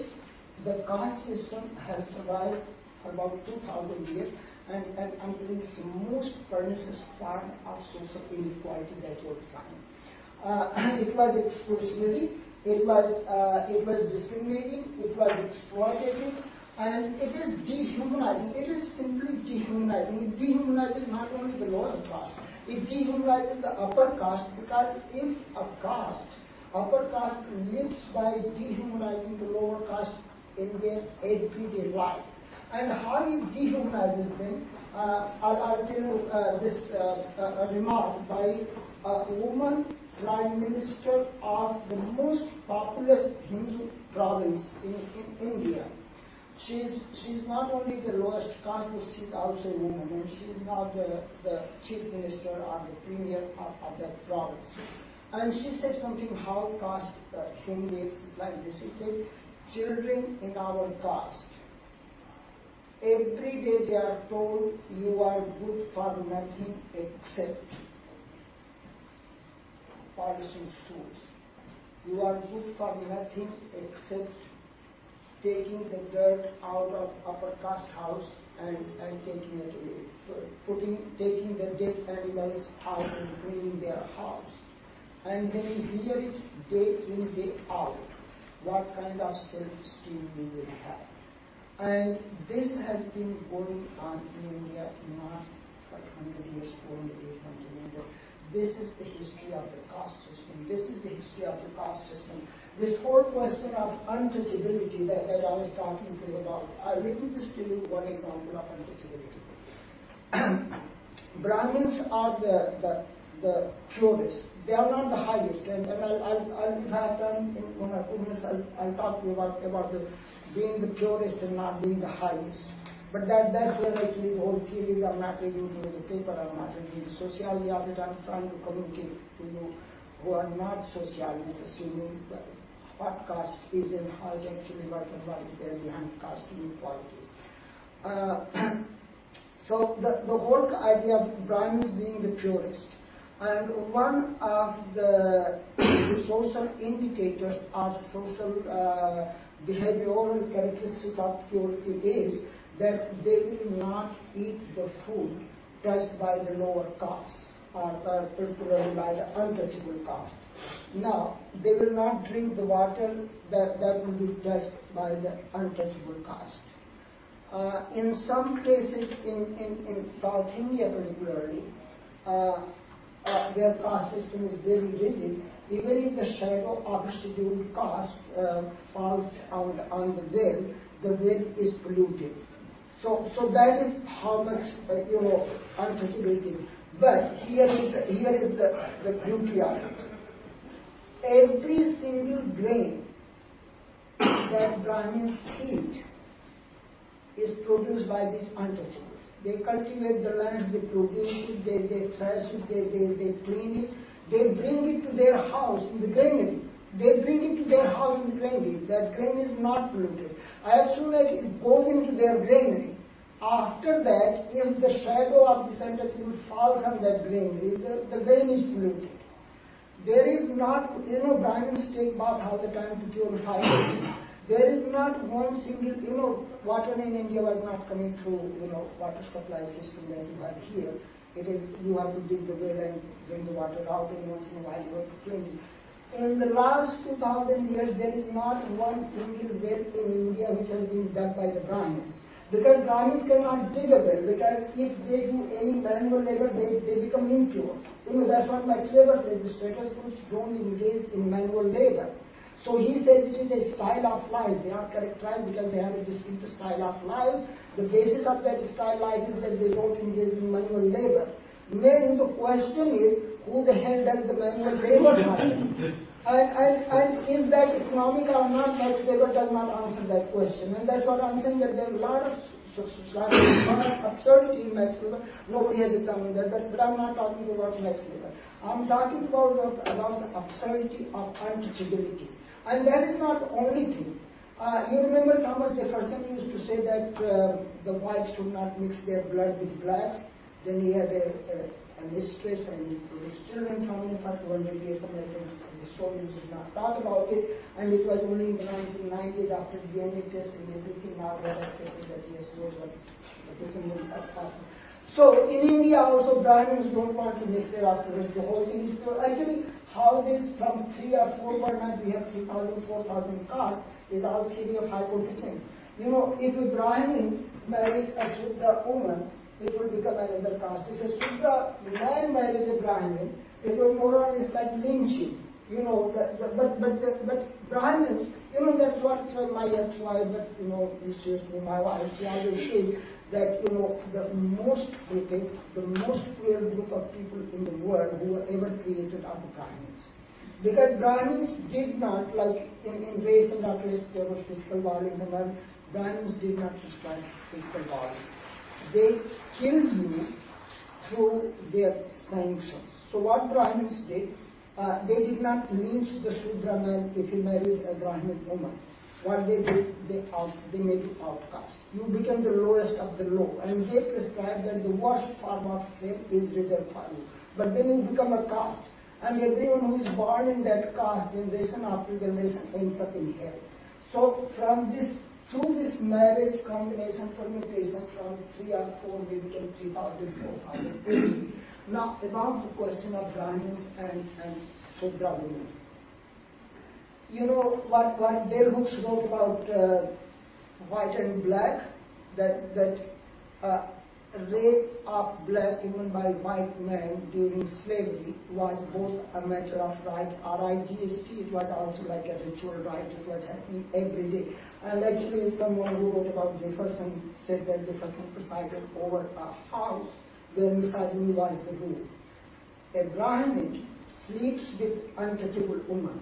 the caste system has survived for about 2,000 years, and I believe it's the most pernicious form of social inequality that you will find. It was exclusivity, it was discriminating, it was exploitative, and it is dehumanizing. It is simply dehumanizing. It dehumanizes not only the lower caste, it dehumanizes the upper caste, because if upper caste lives by dehumanizing the lower caste in their everyday life. And how it dehumanizes them, I'll tell you this remark by a woman Prime Minister of the most populous Hindu province in India. She's not only the lowest caste, but she's also a woman, and she's now the Chief Minister or the Premier of that province. And she said something how caste humiliates is like this. She said, children in our caste, every day they are told you are good for nothing except polishing shoes. You are good for nothing except taking the dirt out of upper caste house and taking it away, taking the dead animals out and cleaning their house. And when you hear it day in, day out, what kind of self-esteem you will have. And this has been going on in India not for 100 years, 400 years, something like that. This is the history of the caste system. This is the history of the caste system. This whole question of untouchability that I was talking to you about, let me just give you one example of untouchability. Brahmins are the purest. They are not the highest. And I'll if I have time in 1 or 2 minutes, I'll talk to you about being the purest and not being the highest. But that's where actually the whole theory. I'm not reading to the paper, I'm not reading the sociology of it. I'm trying to communicate to you who are not sociologists, assuming what caste is and how it actually works and what is there behind caste inequality. So the whole idea of Brahmins being the purest. And one of the social indicators of social behavioral characteristics of purity is that they will not eat the food touched by the lower caste, or particularly by the untouchable caste. Now, they will not drink the water that will be touched by the untouchable caste. In some cases, in South India particularly, their caste system is very rigid. Even if the shadow of a scheduled caste falls on the well is polluted. So that is how much untouchability. But here is the beauty of it. Every single grain that Brahmins eat is produced by these untouchables. They cultivate the land, they produce it, they thresh it, they clean it, they bring it to their house in the granary. They bring it to their house in the granary. That grain is not polluted. As soon as it goes into their granary, after that, if the shadow of this untouchable falls on that granary, the grain is polluted. There is not, Brahmins take bath all the time to purify it. There is not one single, water in India was not coming through, water supply system that you have here. It is, you have to dig the well and bring the water out, and once in a while you have to clean it. In the last 2,000 years, there is not one single well in India which has been dug by the Brahmins. Because Brahmins cannot dig a well, because if they do any manual labor, they become impure. That's what Max Weber says, the status quo don't engage in manual labor. So he says it is a style of life. They are characterized because they have a distinct style of life. The basis of that style of life is that they don't engage in manual labor. Then the question is, who the hell does the manual labor happen? And is that economic or not? Max Weber does not answer that question. And that's what I'm saying, that there are a lot of absurdity in Max Weber. Nobody has examined that, but I'm not talking about Max Weber. I'm talking about the absurdity of untouchability. And that is not the only thing. You remember Thomas Jefferson used to say that the whites should not mix their blood with blacks. Then he had a mistress and his children coming for 200 years, and the soldiers did not talk about it. And it was only in the 1990s, after the DNA test and everything, now they have accepted that yes, those were the descendants of us. So in India also, Brahmins don't want to mix their afterwards. The whole thing is pure. Actually, how this from 3 or 4 Varnas, we have 3,000, 4,000 castes, is all theory of hypodescent. If a Brahmin married a Shudra woman, it will become another caste. If a Shudra man married a Brahmin, it will more or less like lynching. But Brahmins, that's what my ex-wife, this is my wife, she always says that, the most wicked, the most cruel group of people in the world who were ever created are the Brahmins. Because Brahmins did not, like in race and not race, there was physical violence, and all. Brahmins did not prescribe physical violence. They killed you through their sanctions. So what Brahmins did, they did not lynch the Shudra man if he married a Brahmin woman. What they did, they made you outcast. You become the lowest of the low, and they prescribe that the worst form of hell is reserved for you. But then you become a caste, and everyone who is born in that caste, generation after generation, ends up in hell. So through this marriage combination permutation, from 3 or 4 we became 3,000, 4,000. Now about the question of Brahmins and Shudra women. What Bell Hooks wrote about white and black, that rape of black women by white men during slavery was both a matter of right, R-I-G-S-T, it was also like a ritual right, it was happening every day. And actually someone who wrote about Jefferson said that Jefferson presided over a house where misogyny was the rule. A Brahmin sleeps with untouchable women.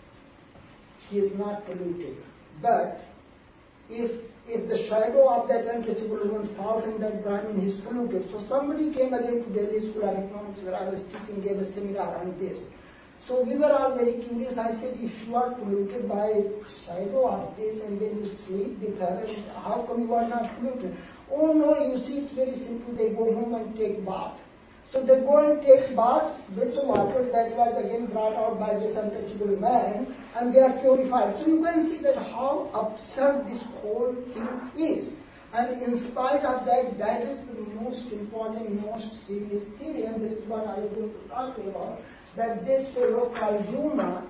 He is not polluted. But if the shadow of that untouchable woman falls in that Brahmin, he is polluted. So somebody came again to Delhi School of Economics, where I was teaching, gave a seminar on this. So we were all very curious. I said, if you are polluted by shadow of this and then you sleep with her, how come you are not polluted? Oh no, you see, it's very simple. They go home and take bath. So they go and take bath with the water that was again brought out by this untouchable man, and they are purified. So you can see that how absurd this whole thing is. And in spite of that, that is the most important, most serious theory, and this is what I was going to talk about, that this fellow called Yuma,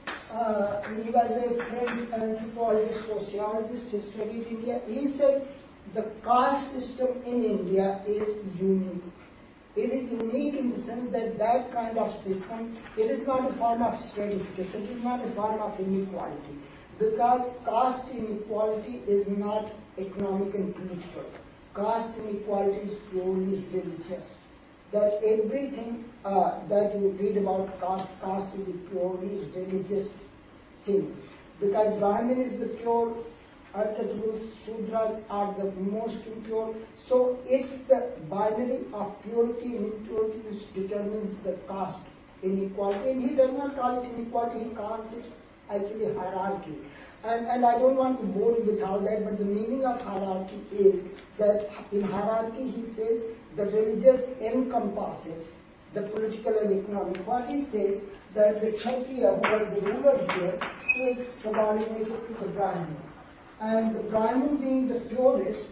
he was a French anthropologist, sociologist, he studied India. He said the caste system in India is unique. It is unique in the sense that that kind of system, it is not a form of stratification, it is not a form of inequality. Because caste inequality is not economic and political. Caste inequality is purely religious. That everything that you read about caste is a purely religious thing. Because Brahmin is the pure, untouchable, Shudras are the most impure. So it's the binary of purity and impurity which determines the caste inequality. And he does not call it inequality, he calls it actually hierarchy. And I don't want to bore you with all that, but the meaning of hierarchy is that in hierarchy he says the religious encompasses the political and economic. What he says that the Kshatriya, who are the ruler here, is subordinated to the Brahmin. And the Brahmin being the purest,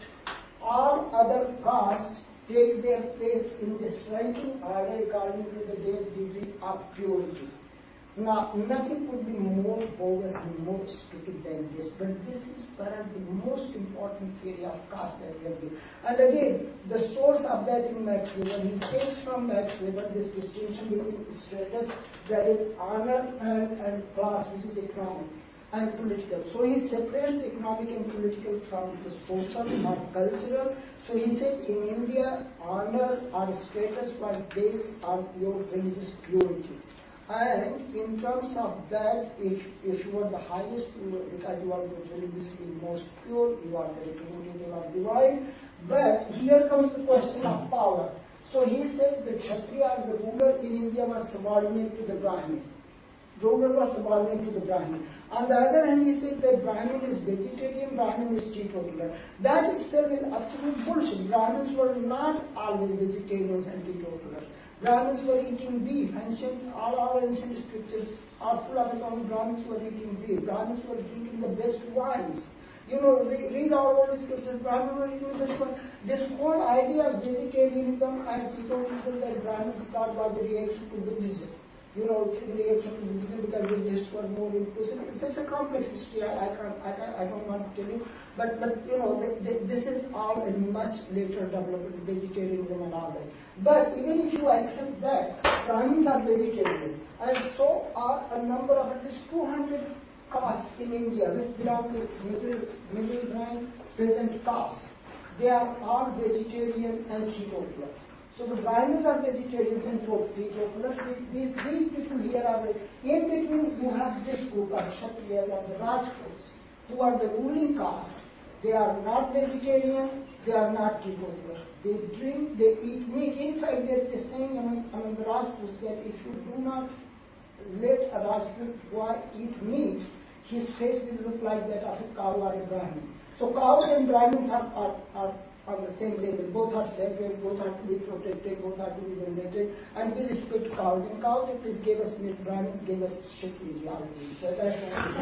all other castes take their place in this ranking order according to their degree of purity. Now, nothing could be more bogus and more stupid than this, but this is perhaps the most important theory of caste that we have given. And again, the source of that in Max Weber, he takes from Max Weber this distinction between status, that is honor, and class, which is economic and political. So he separates the economic and political from the social or cultural. So he says in India, honor or status was based on your religious purity. And in terms of that, if you are the highest, because you are the religiously most pure, you are the representative of divine. But here comes the question of power. So he says the Kshatriya, the ruler in India, was subordinate to the Brahmin. Ruler was subordinate to the Brahmin. On the other hand, he said that Brahmin is vegetarian, Brahmin is teetotaler. That itself is absolute bullshit. Brahmins were not always vegetarians and teetotalers. Brahmins were eating beef. All our ancient scriptures are full of account. Brahmins were eating beef. Brahmins were drinking the best wines. You know, read our old scriptures. Brahmins were eating the best wine. This whole idea of vegetarianism and teetotalism that Brahmins thought was a reaction to Buddhism. You know, it's a reaction to Buddhism because Buddhists were more inclusive. It's a complex history. I don't want to tell you. But you know, this is all a much later development, vegetarianism and all that. But even if you accept that, Brahmins are vegetarian, and so are a number of at least 200 castes in India which belong to middle rank peasant castes. They are all vegetarian and teetotalers. So the Brahmins are vegetarians and teetotalers. These people here are in between. You have this group of Kshatriyas and the Rajputs, who are the ruling caste. They are not vegetarian, they are not teetotalers. They drink, they eat meat. In fact, there is a saying among the Rajputs that if you do not let a Rajput boy eat meat, his face will look like that of a cow or a Brahmin. So cows and Brahmins are on the same level. Both are sacred, both are to be protected, both are to be venerated, and we respect cows. And cows at least gave us meat, Brahmins gave us shit ideology. So that's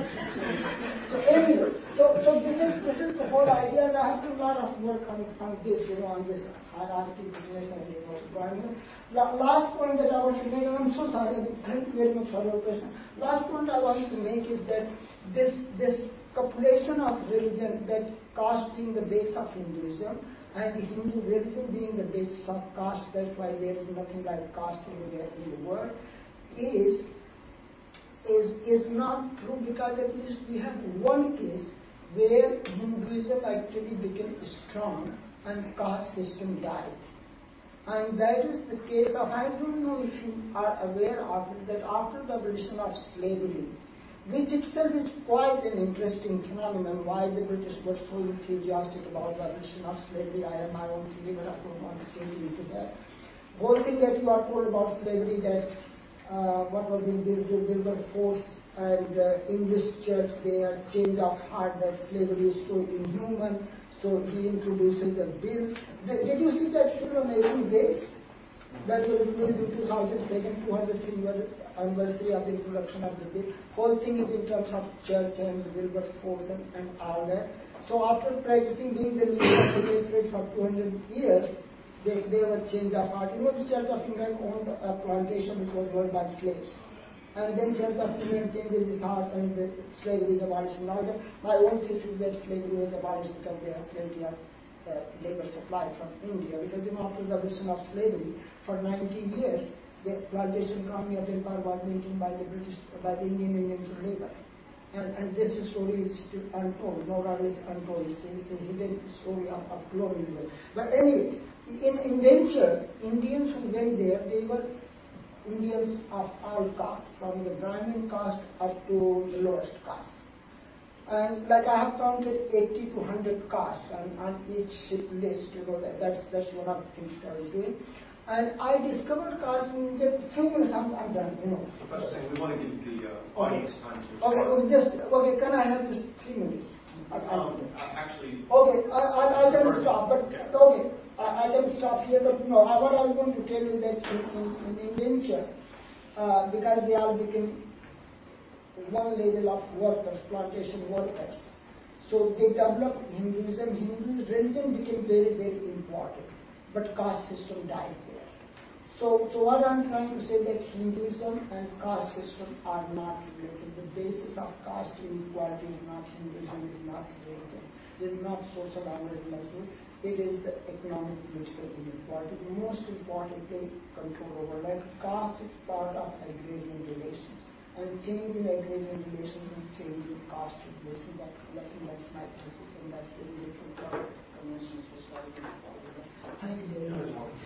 so anyway, so this is the whole idea, and I have to do a lot of work on this, on this hierarchy business and Brahmin. Last point that I want to make, and I'm so sorry, thank you very much for your question. Last point I want to make is that this copulation of religion, that caste being the base of Hinduism, and the Hindu religion being the basis of caste, that's why there is nothing like caste in the world, is not true, because at least we have one case where Hinduism actually became strong and caste system died. And that is the case of, I don't know if you are aware of it, that after the abolition of slavery, which itself is quite an interesting phenomenon, why the British were so enthusiastic about the abolition of slavery. I have my own theory, but I don't want to take you into that. Whole thing that you are told about slavery, that what was in Wilberforce and English church, they had change of heart that slavery is so inhuman, so he introduces a bill. Did you see that film Amazing Grace? That was released in 2002, 200th anniversary of the introduction of the bill. Whole thing is in terms of church and Wilberforce and all that. So after practicing being the leader of the Literate for 200 years, they were changed of heart. You know, the Church of England owned a plantation which was ruled by slaves. And then Church of England changes its heart and the slavery is abolished. Now, my own thesis is that slavery was abolished because they have plenty of labor supply from India. Because after the abolition of slavery, for 90 years, the plantation economy of empire was maintained by the British, by the Indian for labor. And this story is still untold. Nora is untold. It's a hidden story of colonialism. But anyway, in venture, Indians who went there, they were Indians of all castes, from the Brahmin caste up to the lowest caste. And like I have counted 80 to 100 castes on each ship list, that's one of the things I was doing. And I discovered caste in just a few minutes, I'm done, Professor Singh, we want to give the audience time to Okay, can I have just 3 minutes? actually... Okay, I'll stop, but okay. I can stop here, but no, what I was going to tell you that in indenture, because they all became one level of workers, plantation workers. So they developed Hinduism. Hindu religion became very, very important, but caste system died there. So what I'm trying to say that Hinduism and caste system are not related. The basis of caste inequality is not Hinduism, is not religion, is not social organization. It is the economic, political inequality. Most importantly, control over land. Caste is part of agrarian relations. And change in agrarian relations and change in caste relations, that's my thesis, and that's the relation to conventions for starting inequality. Thank you very much.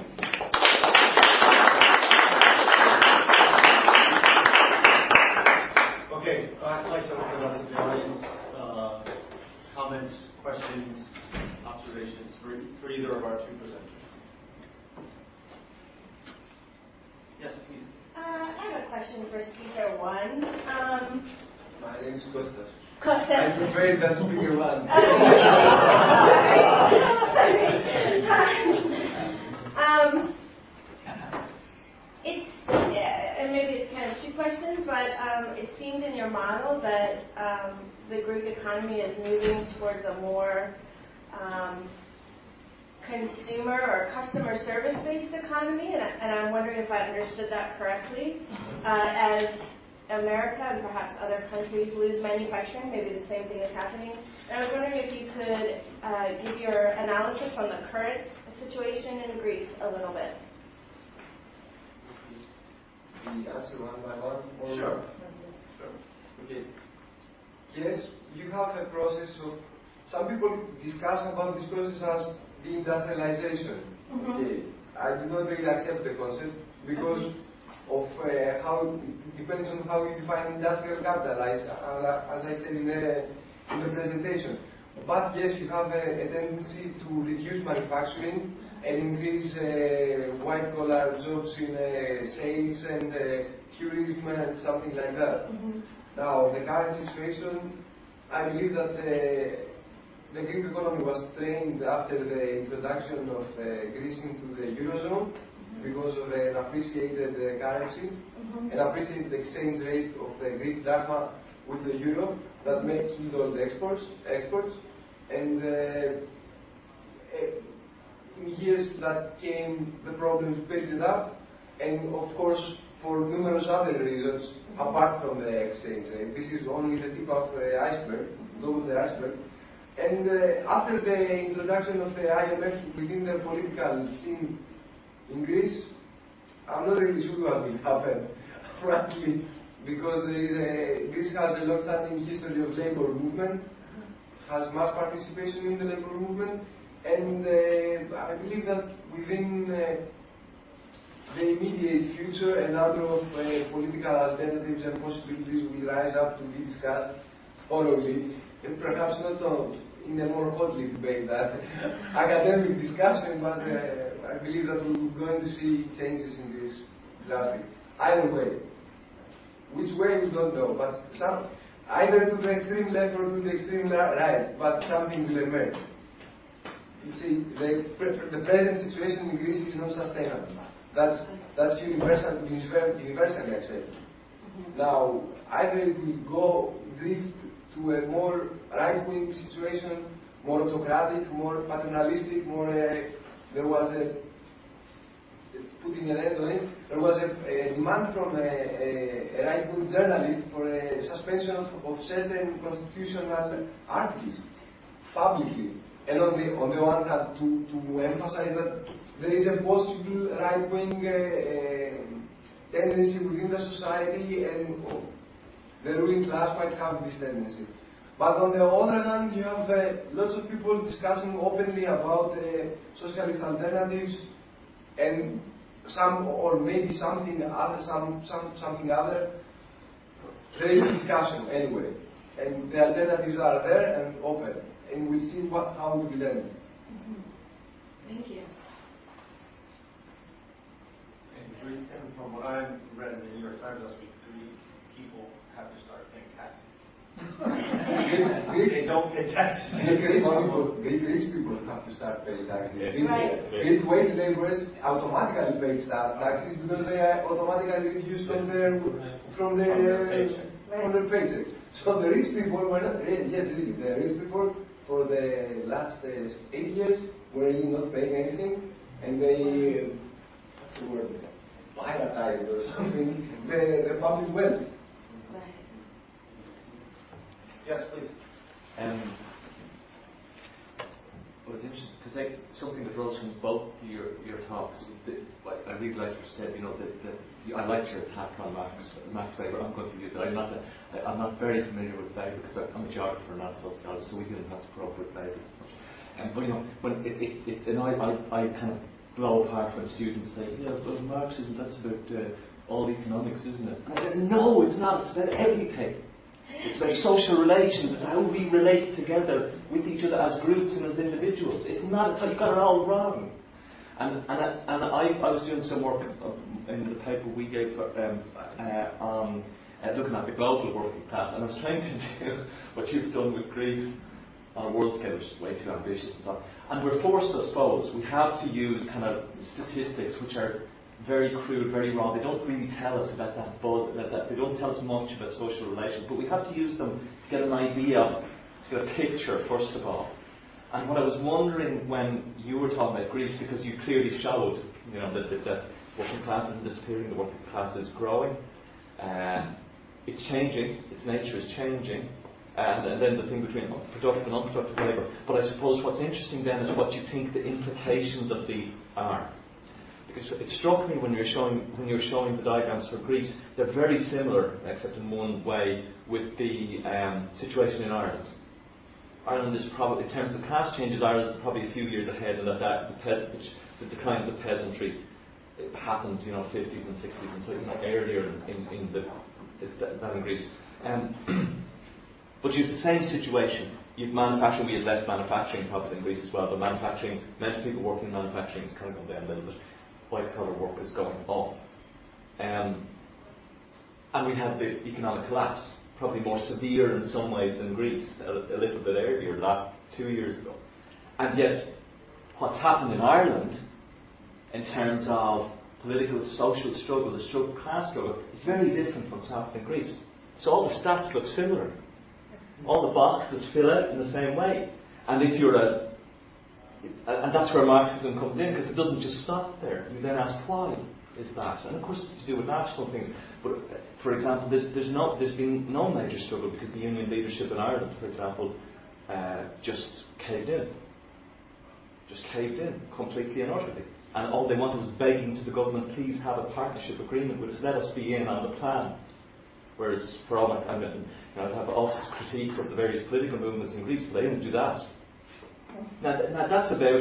Okay, I'd like to open up to the audience. Comments, questions, observations for either of our two presenters. Yes, please. I have a question for speaker one. My name is Kostas. Kostas. I prefer that speaker one. And maybe it's kind of two questions, but it seemed in your model that the Greek economy is moving towards a more consumer or customer service-based economy, and I'm wondering if I understood that correctly. As America and perhaps other countries lose manufacturing, maybe the same thing is happening. And I was wondering if you could give your analysis on the current situation in Greece a little bit. The answer one by one? Or Sure. Okay. Yes, you have a process of. Some people discuss about this process as deindustrialization. Mm-hmm. Okay. I do not really accept the concept because of how it depends on how you define industrial capital, as I said in the presentation. But yes, you have a tendency to reduce manufacturing and increase white-collar jobs in sales and tourism and something like that. Mm-hmm. Now, the current situation, I believe that the Greek economy was trained after the introduction of Greece into the Eurozone because of an appreciated currency, an appreciated exchange rate of the Greek drachma with the euro that killed all the exports. And in years that came, the problems built it up, and of course, for numerous other reasons, apart from the exchange rate. This is only the tip of the iceberg, though the iceberg. And after the introduction of the IMF within the political scene in Greece, I'm not really sure what will happen, frankly, because Greece has a long-standing history of labor movement, has mass participation in the labor movement, and I believe that within the immediate future, a number of political alternatives and possibilities will rise up to be discussed thoroughly, and perhaps not in a more hotly debate than academic discussion, but I believe that we're going to see changes in this drastic. Either way. Which way, we don't know, but either to the extreme left or to the extreme right, but something will emerge. You see, the present situation in Greece is not sustainable. That's universally accepted. Now, either it will drift to a more right-wing situation, more autocratic, more paternalistic, there was putting an end on it, there was a demand from a right-wing journalist for a suspension of certain constitutional articles publicly. And on the one hand, to emphasize that there is a possible right-wing tendency within the society, and the ruling class might have this tendency. But on the other hand, you have lots of people discussing openly about socialist alternatives, and maybe something other. There is a discussion anyway, and the alternatives are there and open, and we'll see how it will end. Thank you. And from what I've read in the New York Times last week, Greek people have to start paying taxes. They don't pay taxes. Greek rich people have to start paying taxes. Right. Greek wage laborers automatically pay taxes because they are automatically reduced from their paycheck. So the rich people were not yes, really, the rich people for the last 8 years were really not paying anything, and they were privatized or something the public wealth. Right. Yes, please. I was interested to take something that rose from both your talks. I really liked what you said. I liked your attack on Max Weber. I'm going to use it. I'm not very familiar with Weber because I'm a geographer, not a sociologist, so we didn't have to probe with Weber much. But when I kind of blow apart when students say, well, Marxism, that's about all economics, isn't it? And I said, no, it's not. It's about everything. It's about social relations. It's how we relate together with each other as groups and as individuals. It's not. It's like you got it all wrong. And I was doing some work in the paper we gave on looking at the global working class, and I was trying to do what you've done with Greece on a world scale, which is way too ambitious and so on. And we're forced, I suppose, we have to use kind of statistics which are very crude, very raw. They don't really tell us about that buzz, they don't tell us much about social relations, but we have to use them to get an idea, to get a picture, first of all. And what I was wondering when you were talking about Greece, because you clearly showed, that the working class isn't disappearing, the working class is growing. It's changing, its nature is changing. And then the thing between productive and unproductive labour. But I suppose what's interesting then is what you think the implications of these are. Because it struck me when you were showing the diagrams for Greece, they're very similar, except in one way, with the situation in Ireland. Ireland is probably, in terms of the class changes, Ireland is probably a few years ahead, and the decline of the peasantry happened, 50s and 60s, and so earlier than in Greece. But you have the same situation. You've manufacturing, we had less manufacturing probably in Greece as well, but manufacturing, many people working in manufacturing is kind of gone down a little bit. White collar work is going up. And we had the economic collapse, probably more severe in some ways than Greece, a little bit earlier, last 2 years ago. And yet, what's happened in Ireland, in terms of political, social struggle, the class struggle, is very different from what's happened in Greece. So all the stats look similar. All the boxes fill out in the same way. And if you're and that's where Marxism comes in, because it doesn't just stop there. You then ask, why is that? And of course it's to do with national things. But for example, there's been no major struggle because the union leadership in Ireland, for example, just caved in. Just caved in completely and utterly. And all they wanted was begging to the government, please have a partnership agreement with us, let us be in on the plan. Whereas for all I'd have all critiques of the various political movements in Greece, but they didn't do that. Now that's about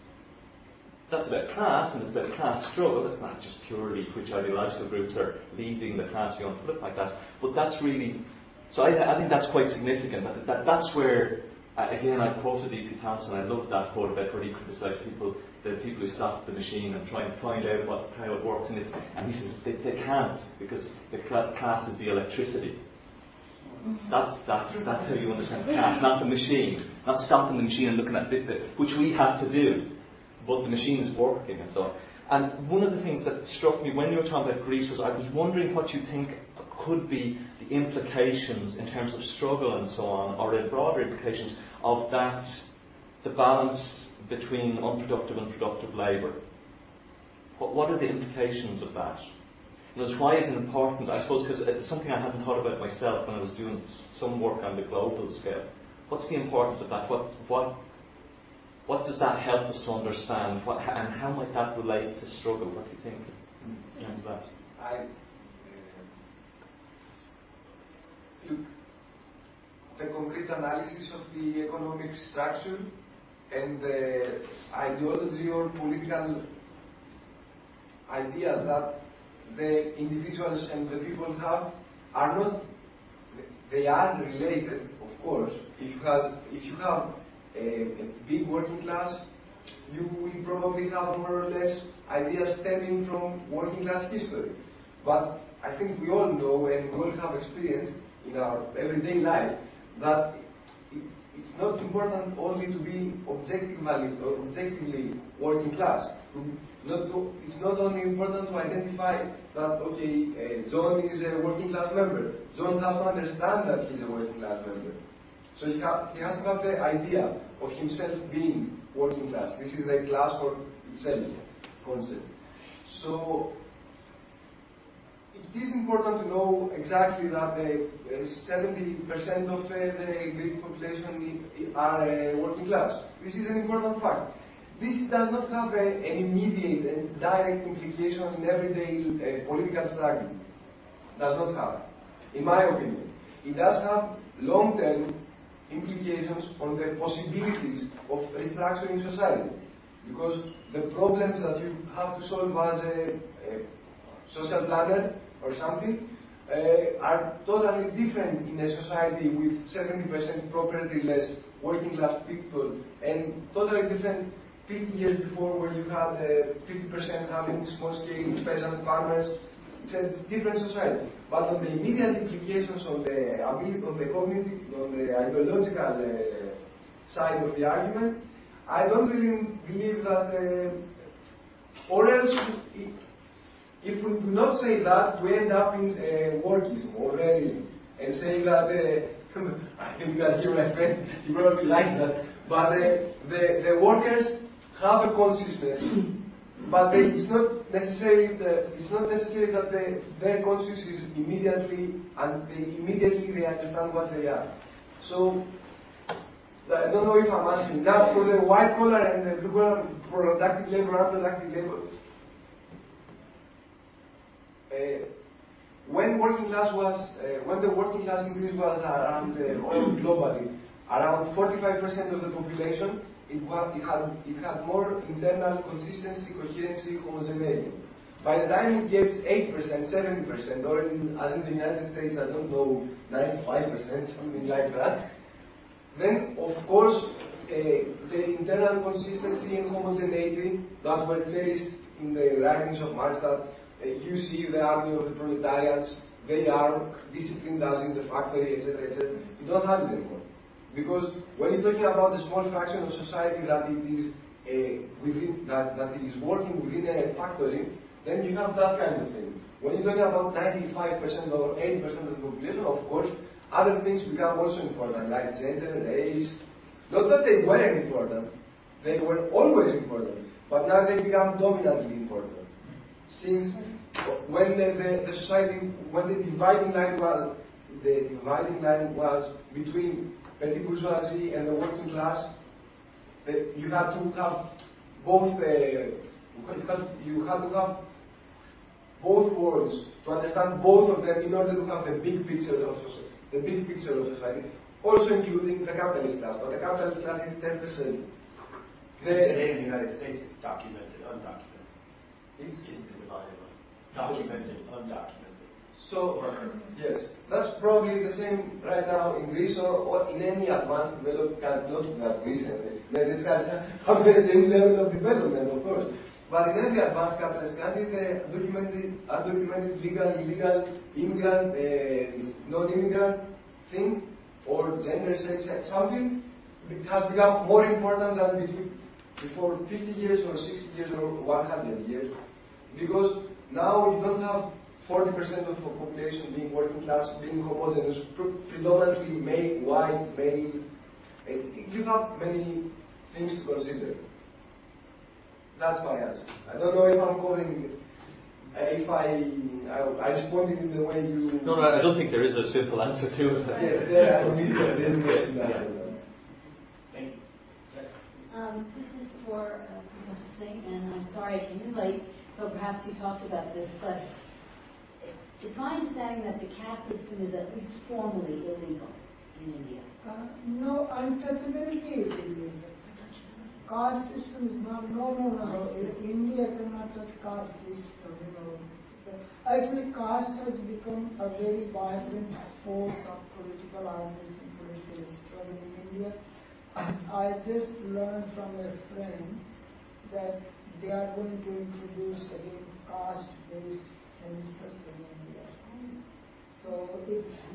class, and it's about class struggle. It's not just purely which ideological groups are leading the class, you don't put it like that. But that's really, so I think that's quite significant. That's where, again, I quoted E.P. Thompson. I loved that quote about where he criticised the people who stop the machine and try and find out how it works. And he says they can't, because the class is the electricity. That's how you understand class, not the machine, not stopping the machine and looking at which we have to do, but the machine is working and so on. And one of the things that struck me when you were talking about Greece was I was wondering what you think could be the implications in terms of struggle and so on, or the broader implications of that, the balance between unproductive and productive labour. What are the implications of that? Why is it important? I suppose because it's something I hadn't thought about myself when I was doing some work on the global scale. What's the importance of that? What does that help us to understand? And how might that relate to struggle? What do you think in terms of that? Look, the concrete analysis of the economic structure and the ideology or political ideas that the individuals and the people have are not, they are related, of course. If you have a big working class, you will probably have more or less ideas stemming from working class history. But I think we all know and we all have experience in our everyday life that it's not important only to be objectively working class. It's not only important to identify that, okay, John is a working class member. John has to understand that he's a working class member. So he has to have the idea of himself being working class. This is the class for itself concept. So it is important to know exactly that 70% of the Greek population are working class. This is an important fact. This does not have an immediate and direct implication in everyday political struggle. Does not have, in my opinion. It does have long-term implications on the possibilities of restructuring society. Because the problems that you have to solve as a social planner or something are totally different in a society with 70% property-less working class people, and totally different 50 years before where you had 50% having small-scale peasant farmers. It's a different society. But on the immediate implications on the ability, on the cognitive, on the ideological side of the argument, I don't really believe that, or else, if we do not say that, we end up in workism or realism, and saying that, I think that here my friend, he probably likes that, but the workers have a consciousness, but it's not necessary that their consciousness is immediately, and immediately they understand what they are. So, I don't know if I'm answering. Now, for the white collar and the blue collar, productive labor, unproductive labor, when the working class increase was around, globally, around 45% of the population, it had more internal consistency, coherency, homogeneity. By the time it gets 8%, 70%, or as in the United States, I don't know, 95%, something like that, then, of course, the internal consistency and homogeneity that were cherished in the writings of Marx, that you see the army of the proletariats, they are disciplined as in the factory, etc., etc. You don't have it anymore. Because when you're talking about the small fraction of society that it is that it is working within a factory, then you have that kind of thing. When you're talking about 95% or 80% of the population, of course, other things become also important, like gender, race. Not that they weren't important, they were always important, but now they become dominantly important. Since when the society, when the dividing line was between petty bourgeoisie and the working class, you had to have both. You had to have both worlds to understand both of them in order to have the big picture of society. The big picture of society, also including the capitalist class, but the capitalist class is 10%. Today in the United States, it's documented, undocumented. It's the divided line. Documented, undocumented. So, yes, that's probably the same right now in Greece or in any advanced developed country, not that recently. This country has the same level of development, of course. But in every advanced capitalist country, the undocumented, legal, illegal, immigrant, non-immigrant thing, or gender, sex, something, it has become more important than before 50 years or 60 years or 100 years. Because now you don't have 40% of the population being working class, being homogeneous, predominantly male, white, male. You have many things to consider. That's my answer. I don't know if I'm covering, if I responded in the way you... No, I don't think there is a simple answer to it. Yes, there I didn't question that. Thank you. Yes. This is for Professor Singh, and I'm sorry I came in late, so perhaps you talked about this, but it's my understanding that the caste system is at least formally illegal in India. No, untouchability is illegal. Caste system is not, no. India cannot touch caste system, Actually, caste has become a very vibrant force of political awareness and political struggle in India. I just learned from a friend that they are going to introduce again caste-based census in India. So it's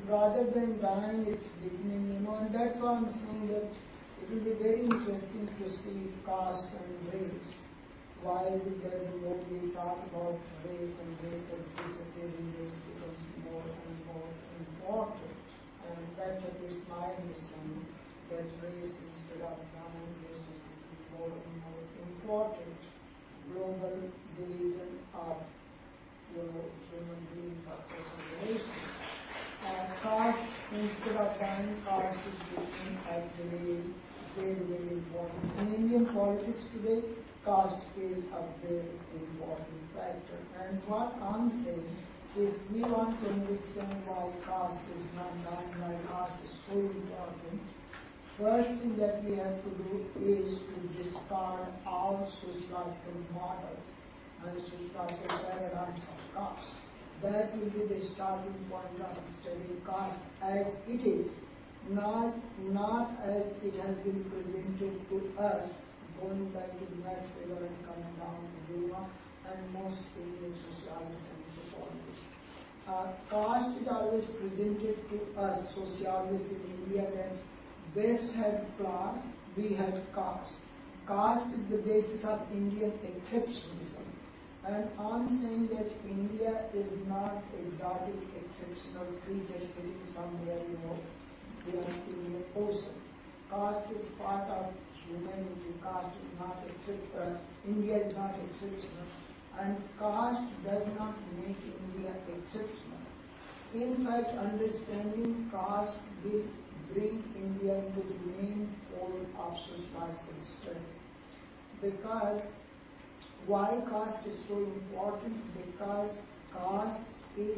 rather than dying, it's beginning, and that's why I'm saying that it will be very interesting to see caste and race. Why is it that the more we talk about race and race has disappeared, race becomes more and more important? And that's at least my understanding, that race instead of dying, race is becoming more and more important. Global division of human beings or social relations. Caste, instead of dying, caste is becoming actually very, very important. In Indian politics today, caste is a very important factor. And what I'm saying, if we want to understand why caste is not dying, why caste is so important, first thing that we have to do is to discard all sociological models and sociological paradigms of caste. That will be the starting point of studying caste as it is, not as it has been presented to us, going back to Max Weber and coming down to Weber and most Indian socialists and anthropologists. Caste is always presented to us, socialists in India, that West had class, we had caste. Caste is the basis of Indian exceptionalism. And I'm saying that India is not exotic, exceptional creature sitting somewhere, beyond Indian ocean. Caste is part of humanity. Caste is not India is not exceptional. And caste does not make India exceptional. In fact, understanding caste will bring India into the main fold of sociological study. Because why caste is so important? Because caste is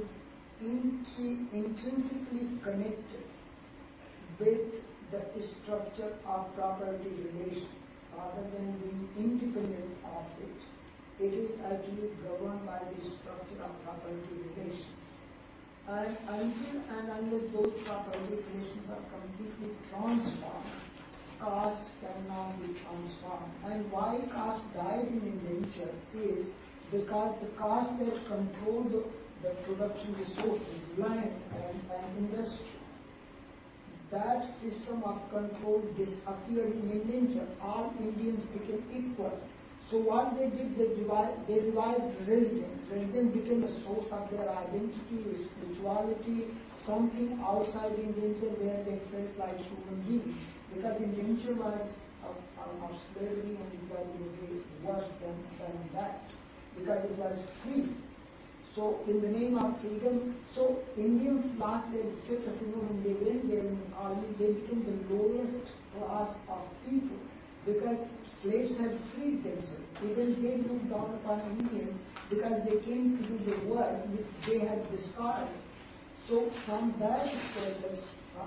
intrinsically connected with the structure of property relations. Rather than being independent of it, it is actually governed by the structure of property relations. And until and unless those property relations are completely transformed, caste cannot be transformed. And why caste died in indenture is because the caste that controlled the production resources, land and industry, that system of control disappeared in indenture. All Indians became equal. So what they did, they revived religion. Religion became the source of their identity, spirituality, something outside indenture where they felt like human beings. Because indenture was of slavery and it was really worse than that. Because it was free. So in the name of freedom, so Indians lost their status. When they went there in the army, they became the lowest class of people. Because slaves had freed themselves. Even they looked down upon Indians because they came to do the work which they had discarded. So from that status of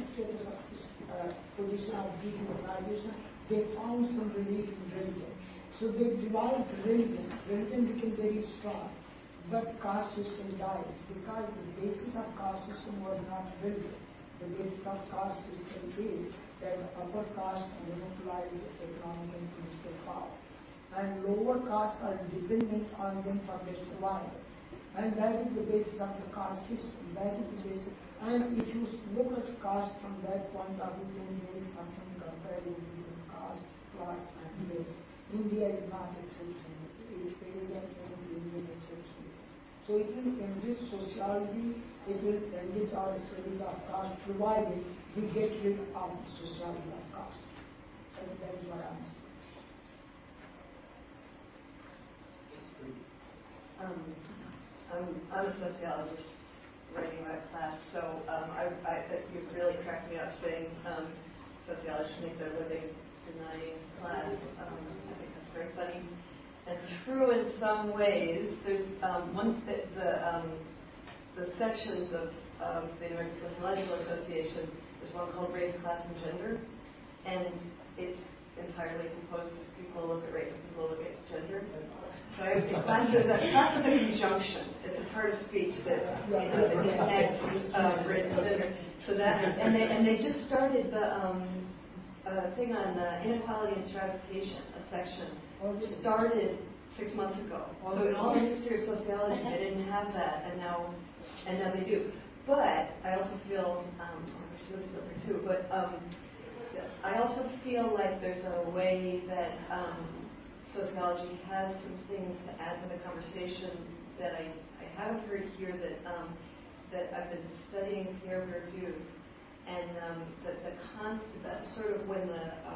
position of dehumanization, they found some relief in religion. So they derived religion. Religion became very strong. But caste system died because the basis of caste system was not religion. The basis of caste system is that upper caste monopolized economic and political power. And lower castes are dependent on them for their survival. And that is the basis of the caste system. That is the basis. And if you look at caste from that point of view, then there is something comparable between caste, class, and race. India is not exceptional. It is an Indian exception. So it will enrich sociology, it will enrich our studies of caste, provided we get rid of the sociology of caste. And that is what I'm saying. I'm a sociologist writing about class, so you've really cracked me up saying sociologists make their living denying class. I think that's very funny and true in some ways. There's the sections of the American Sociological Association. There's one called Race, Class, and Gender, and it's entirely composed of people who look at race and people who look at gender. So I would say class is a conjunction. It's a part of speech that connects race and gender. So that and they just started the thing on inequality and stratification, a section started 6 months ago. So in all the history of sociology, they didn't have that, and now they do. But I also feel, she lives there too, but I also feel like there's a way that sociology has some things to add to the conversation that I haven't heard here that I've been studying Pierre Bourdieu, and that sort of when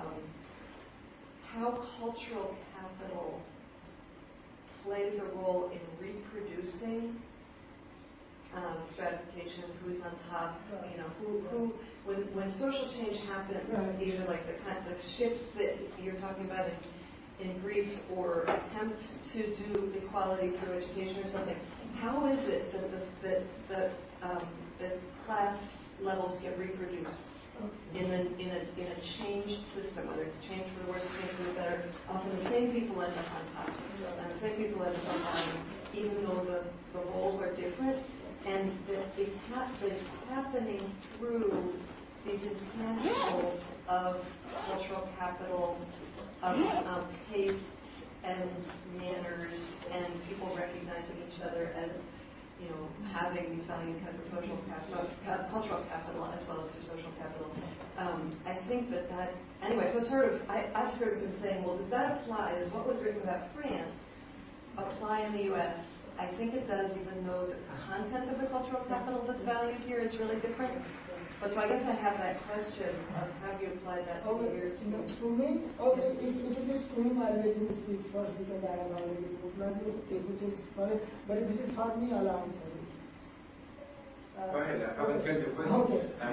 how cultural capital plays a role in reproducing stratification, who's on top, who when social change happens, either like the kind of shifts that you're talking about in Greece or attempts to do equality through education or something, how is it that the class levels get reproduced in a changed system, whether it's change for the worse, change for the better? Often the same people end up on top, and the same people end up on bottom, even though the roles are different, and it's happening through these intangibles of cultural capital, of taste and manners, and people recognizing each other as, having these valued kinds of social capital, cultural capital, as well as their social capital. I think that anyway. So I've sort of been saying, well, does that apply? Does what was written about France apply in the U.S.? I think it does, even though the content of the cultural capital that's valued here is really different. But so I guess I have that question of how do you apply that to your... To me, if it is to him, I'll let him speak first because I have already put my view, which is fine. But if this is for me, I'll answer it. Go ahead, I haven't heard your question.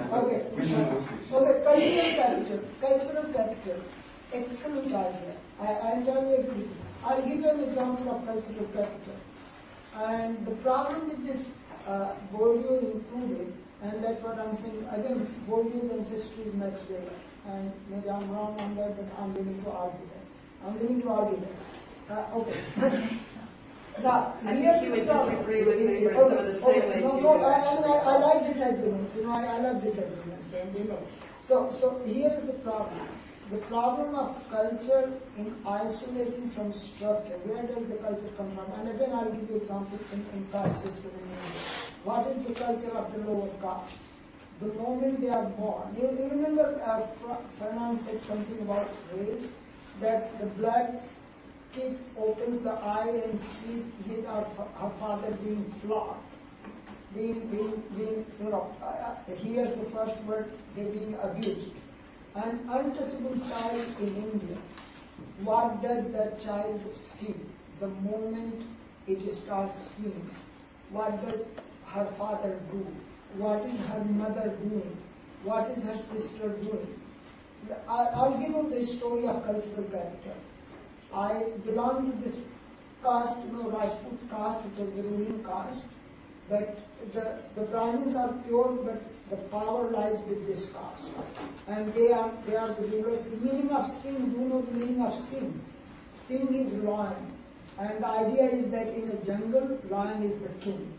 Okay. Cultural capital. Excellent idea. I entirely agree. I'll give you an example of cultural capital. And the problem with this Bourdieu included, and that's what I'm saying, I think Bourdieu's ancestry is Max Weber. And maybe I'm wrong on that, but I'm willing to argue that. Okay. Now, I think you would disagree with me for some of the same ways you do. I like disagreements. I love disagreements. And so here is the problem. The problem of culture in isolation from structure. Where does the culture come from? And again, I'll give you examples in caste system in India. What is the culture of the lower caste? The moment they are born. You remember Fernand said something about race, that the black kid opens the eye and sees her father being flogged. Hears the first word, they're being abused. An untouchable child in India, what does that child see the moment it starts seeing? What does her father do? What is her mother doing? What is her sister doing? I'll give you the story of cultural capital. I belong to this caste, Rajput caste, which is the ruling caste. But the Brahmins are pure, but the power lies with this caste. And they are the rulers. The meaning of Singh, do you know the meaning of Singh? Singh is lion. And the idea is that in a jungle, lion is the king.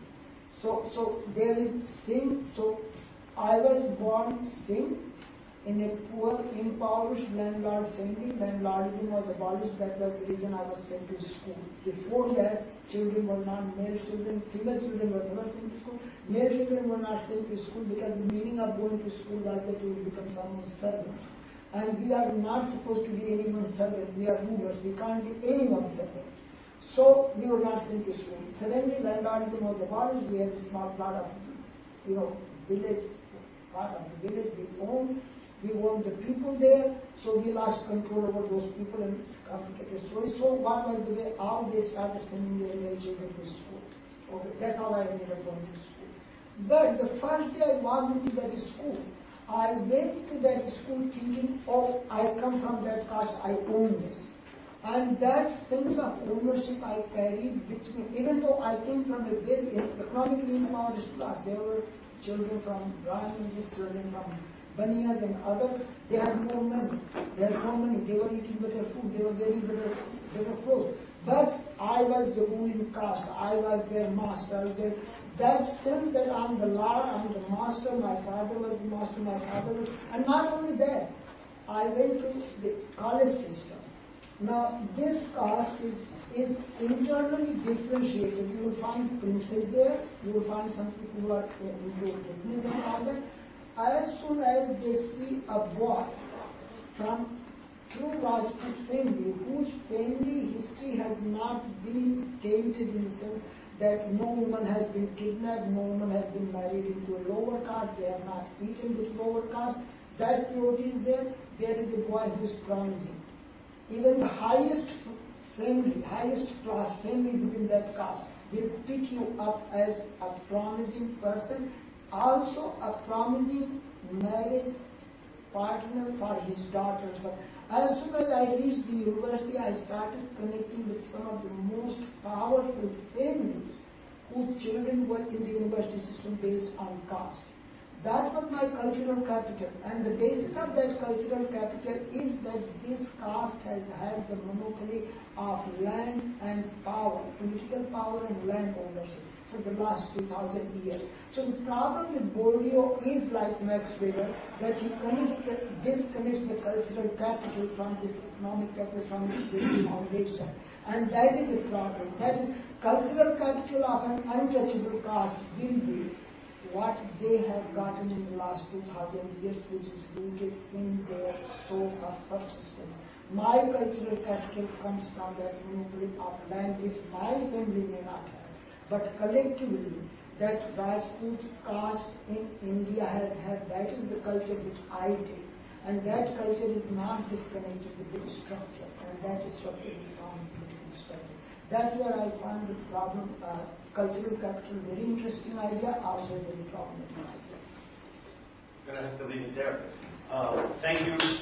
So there is Singh. So I was born Singh in a poor, impoverished landlord family. Landlordism was abolished. That was the reason I was sent to school. Before that, children were not male children, female children were never sent to school. Male children were not sent to school because the meaning of going to school was that you will become someone's servant. And we are not supposed to be anyone's servant. We are rulers. We can't be anyone's servant. So we were not sent to school. Suddenly, landlordism was abolished. We had a small part of, village, part of the village we owned. We owned the people there, so we lost control over those people, and it's a complicated story. So what was the way how they started sending their male children to school? Okay, that's how I ended up going to school. But the first day I walked into that school, I went to that school thinking, oh, I come from that caste, I own this. And that sense of ownership I carried with me, even though I came from a very economically impoverished class. There were children from Brahmins, children from Baniyas and others. They had more money. They were eating better food. They were wearing better clothes. But I was the ruling caste. I was their master. That sense that I'm the lord, I'm the master. My father was the master. My father was, and not only that, I went to the college system. Now, this caste is internally differentiated. You will find princes there, you will find some people who are into business and all that. As soon as they see a boy from true Rajput family, whose family history has not been tainted in the sense that no woman has been kidnapped, no woman has been married into a lower caste, they have not eaten with lower caste, that purity is there. There is a boy who is promising. Even the highest family, highest class family within that caste will pick you up as a promising person, also a promising marriage partner for his daughters. But as soon as I reached the university, I started connecting with some of the most powerful families whose children were in the university system based on caste. That was my cultural capital, and the basis of that cultural capital is that this caste has had the monopoly of land and power, political power and land ownership for the last 2,000 years. So the problem with Bourdieu is like Max Weber, that he disconnects the cultural capital from this economic capital, from its basic foundation. And that is a problem. That is, cultural capital of an untouchable caste will be what they have gotten in the last 2,000 years, which is rooted in their source of subsistence. My cultural capital comes from that monopoly of land which my family may not have. But collectively, that Rajput caste in India has had, that is the culture which I take. And that culture is not disconnected with its structure. And that structure is from political structure. That's where I find the problem, cultural capital, very interesting idea, also very problematic. I'm going to have to leave it there. Thank you.